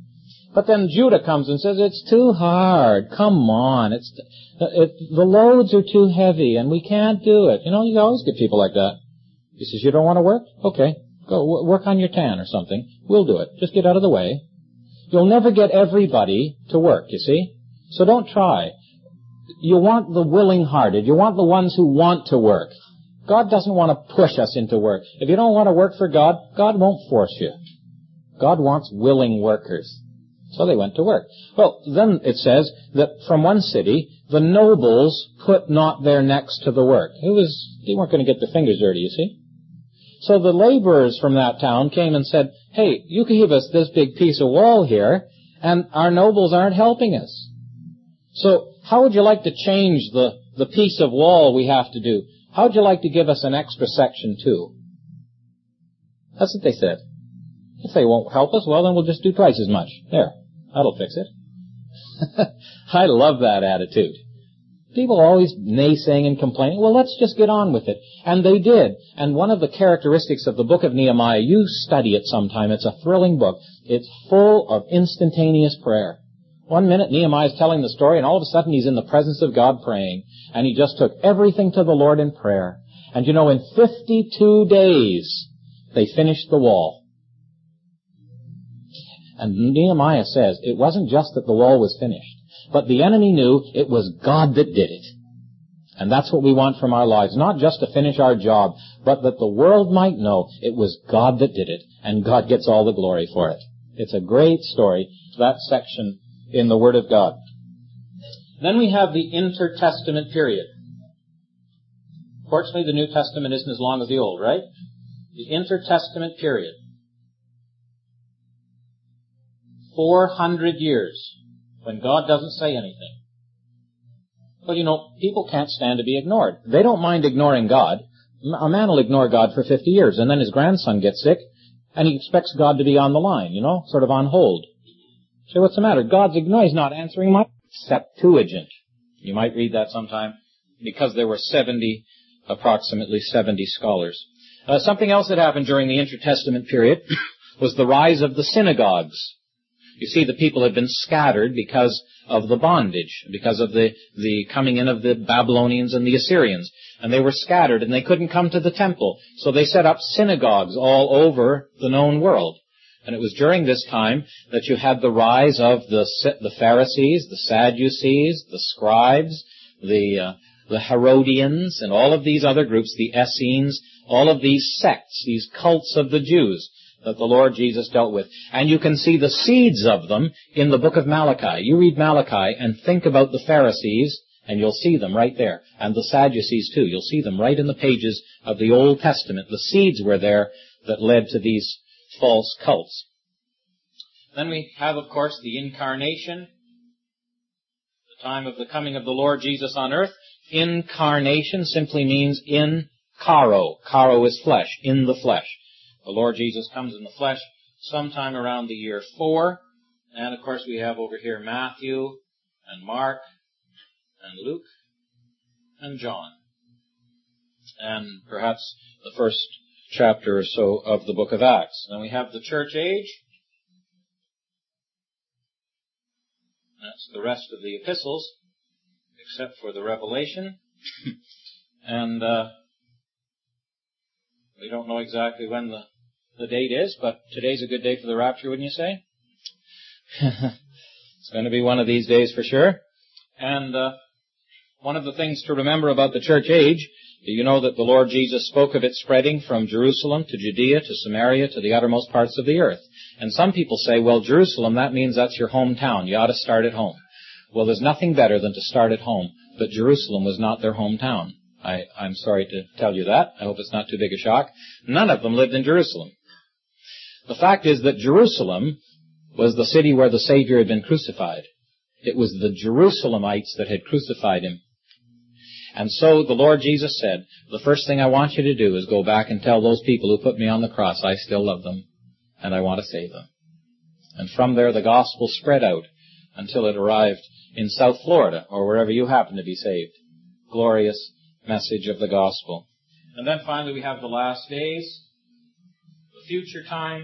But then Judah comes and says, it's too hard. Come on. The loads are too heavy and we can't do it. You know, you always get people like that. He says, you don't want to work? Okay. Go work on your tan or something. We'll do it. Just get out of the way. You'll never get everybody to work, you see? So don't try. You want the willing-hearted. You want the ones who want to work. God doesn't want to push us into work. If you don't want to work for God, God won't force you. God wants willing workers. So they went to work. Well, then it says that from one city, the nobles put not their necks to the work. They weren't going to get their fingers dirty, you see. So the laborers from that town came and said, hey, you give us this big piece of wall here, and our nobles aren't helping us. So how would you like to change the piece of wall we have to do? How would you like to give us an extra section too? That's what they said. If they won't help us, well, then we'll just do twice as much. There. That'll fix it. I love that attitude. People always naysaying and complaining. Well, let's just get on with it. And they did. And one of the characteristics of the book of Nehemiah, you study it sometime. It's a thrilling book. It's full of instantaneous prayer. One minute Nehemiah is telling the story, and all of a sudden he's in the presence of God praying. And he just took everything to the Lord in prayer. And you know, in 52 days, they finished the wall. And Nehemiah says it wasn't just that the wall was finished, but the enemy knew it was God that did it. And that's what we want from our lives, not just to finish our job, but that the world might know it was God that did it, and God gets all the glory for it. It's a great story, that section in the Word of God. Then we have the intertestament period. Fortunately, the New Testament isn't as long as the Old, right? The intertestament period. 400 years, when God doesn't say anything. But you know, people can't stand to be ignored. They don't mind ignoring God. A man will ignore God for 50 years, and then his grandson gets sick, and he expects God to be on the line, you know, sort of on hold. So what's the matter? God's ignoring, he's not answering my Septuagint. You might read that sometime, because there were approximately 70 scholars. Something else that happened during the intertestament period was the rise of the synagogues. You see, the people had been scattered because of the bondage, because of the coming in of the Babylonians and the Assyrians. And they were scattered, and they couldn't come to the temple. So they set up synagogues all over the known world. And it was during this time that you had the rise of the Pharisees, the Sadducees, the scribes, the Herodians, and all of these other groups, the Essenes, all of these sects, these cults of the Jews that the Lord Jesus dealt with. And you can see the seeds of them in the book of Malachi. You read Malachi and think about the Pharisees, and you'll see them right there. And the Sadducees too. You'll see them right in the pages of the Old Testament. The seeds were there that led to these false cults. Then we have, of course, the incarnation, the time of the coming of the Lord Jesus on earth. Incarnation simply means in karo. Karo is flesh, in the flesh. The Lord Jesus comes in the flesh sometime around the year 4. And, of course, we have over here Matthew and Mark and Luke and John. And perhaps the first chapter or so of the book of Acts. Then we have the church age. That's the rest of the epistles, except for the Revelation. And we don't know exactly when the date is, but today's a good day for the rapture, wouldn't you say? It's going to be one of these days for sure. And one of the things to remember about the church age, you know that the Lord Jesus spoke of it spreading from Jerusalem to Judea to Samaria to the uttermost parts of the earth. And some people say, well, Jerusalem, that means that's your hometown. You ought to start at home. Well, there's nothing better than to start at home. But Jerusalem was not their hometown. I'm sorry to tell you that. I hope it's not too big a shock. None of them lived in Jerusalem. The fact is that Jerusalem was the city where the Savior had been crucified. It was the Jerusalemites that had crucified him. And so the Lord Jesus said, the first thing I want you to do is go back and tell those people who put me on the cross I still love them and I want to save them. And from there the gospel spread out until it arrived in South Florida or wherever you happen to be saved. Glorious message of the gospel. And then finally we have the last days, the future time,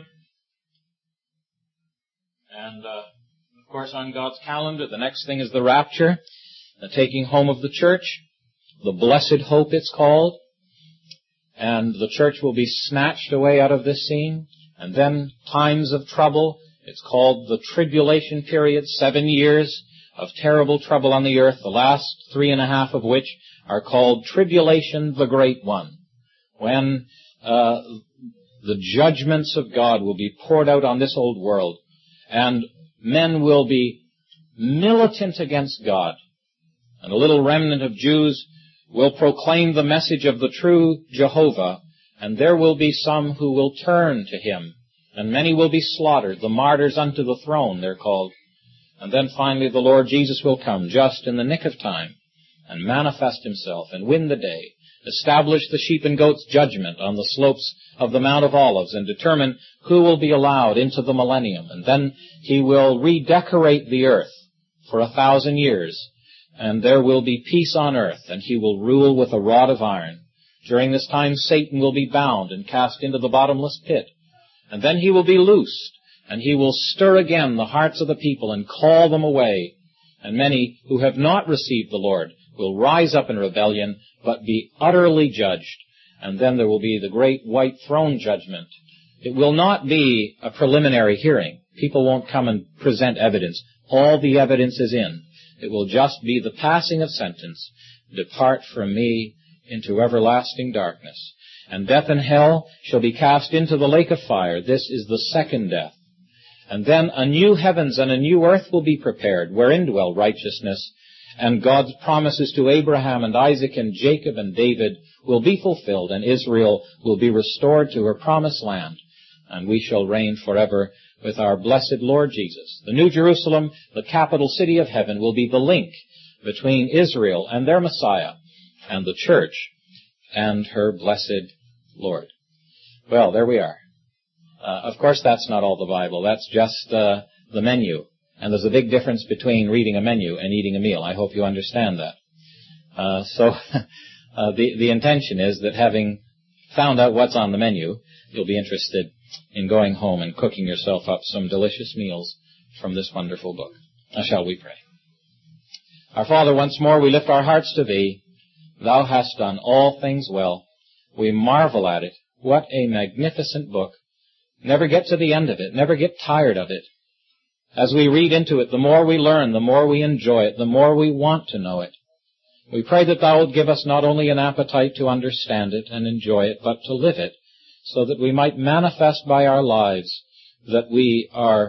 and of course on God's calendar the next thing is the rapture, the taking home of the church, the blessed hope it's called, and the church will be snatched away out of this scene, and then times of trouble. It's called the tribulation period, 7 years of terrible trouble on the earth, the last 3.5 of which are called Tribulation the Great One, when the judgments of God will be poured out on this old world, and men will be militant against God, and a little remnant of Jews will proclaim the message of the true Jehovah, and there will be some who will turn to him And many will be slaughtered. The martyrs unto the throne, they're called. And then finally the Lord Jesus will come just in the nick of time and manifest himself and win the day, establish the sheep and goats judgment on the slopes of the Mount of Olives, and determine who will be allowed into the millennium. And then he will redecorate the earth for 1,000 years, and there will be peace on earth, and he will rule with a rod of iron. During this time Satan will be bound and cast into the bottomless pit, and then he will be loosed, and he will stir again the hearts of the people and call them away. And many who have not received the Lord will rise up in rebellion, but be utterly judged. And then there will be the great white throne judgment. It will not be a preliminary hearing. People won't come and present evidence. All the evidence is in. It will just be the passing of sentence. Depart from me into everlasting darkness. And death and hell shall be cast into the lake of fire. This is the second death. And then a new heavens and a new earth will be prepared, wherein dwell righteousness. And God's promises to Abraham and Isaac and Jacob and David will be fulfilled, and Israel will be restored to her promised land. And we shall reign forever with our blessed Lord Jesus. The New Jerusalem, the capital city of heaven, will be the link between Israel and their Messiah, and the church and her blessed Lord. Well, there we are. Of course, that's not all the Bible. That's just the menu. And there's a big difference between reading a menu and eating a meal. I hope you understand that. The intention is that having found out what's on the menu, you'll be interested in going home and cooking yourself up some delicious meals from this wonderful book. Now shall we pray? Our Father, once more we lift our hearts to Thee. Thou hast done all things well. We marvel at it. What a magnificent book. Never get to the end of it. Never get tired of it. As we read into it, the more we learn, the more we enjoy it, the more we want to know it. We pray that Thou wilt give us not only an appetite to understand it and enjoy it, but to live it, so that we might manifest by our lives that we are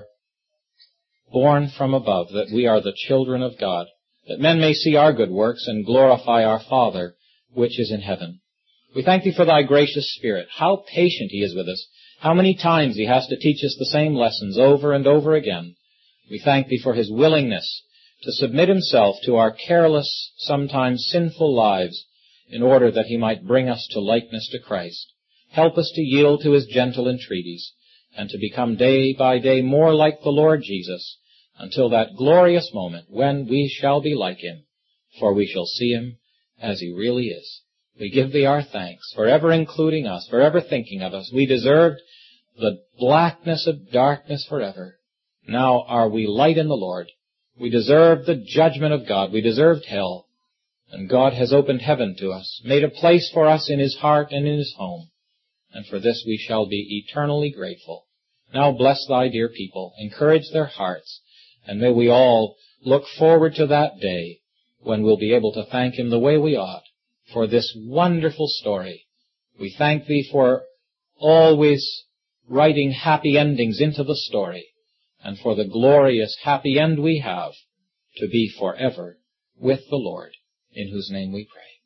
born from above, that we are the children of God, that men may see our good works and glorify our Father which is in heaven. We thank Thee for Thy gracious Spirit, how patient He is with us, how many times He has to teach us the same lessons over and over again. We thank Thee for His willingness to submit Himself to our careless, sometimes sinful lives in order that He might bring us to likeness to Christ. Help us to yield to His gentle entreaties and to become day by day more like the Lord Jesus until that glorious moment when we shall be like Him, for we shall see Him as He really is. We give Thee our thanks for ever including us, for ever thinking of us. We deserved the blackness of darkness forever. Now are we light in the Lord. We deserved the judgment of God. We deserved hell. And God has opened heaven to us, made a place for us in His heart and in His home. And for this we shall be eternally grateful. Now bless Thy dear people, encourage their hearts, and may we all look forward to that day when we'll be able to thank Him the way we ought for this wonderful story. We thank Thee for always writing happy endings into the story, and for the glorious happy end we have to be forever with the Lord, in whose name we pray.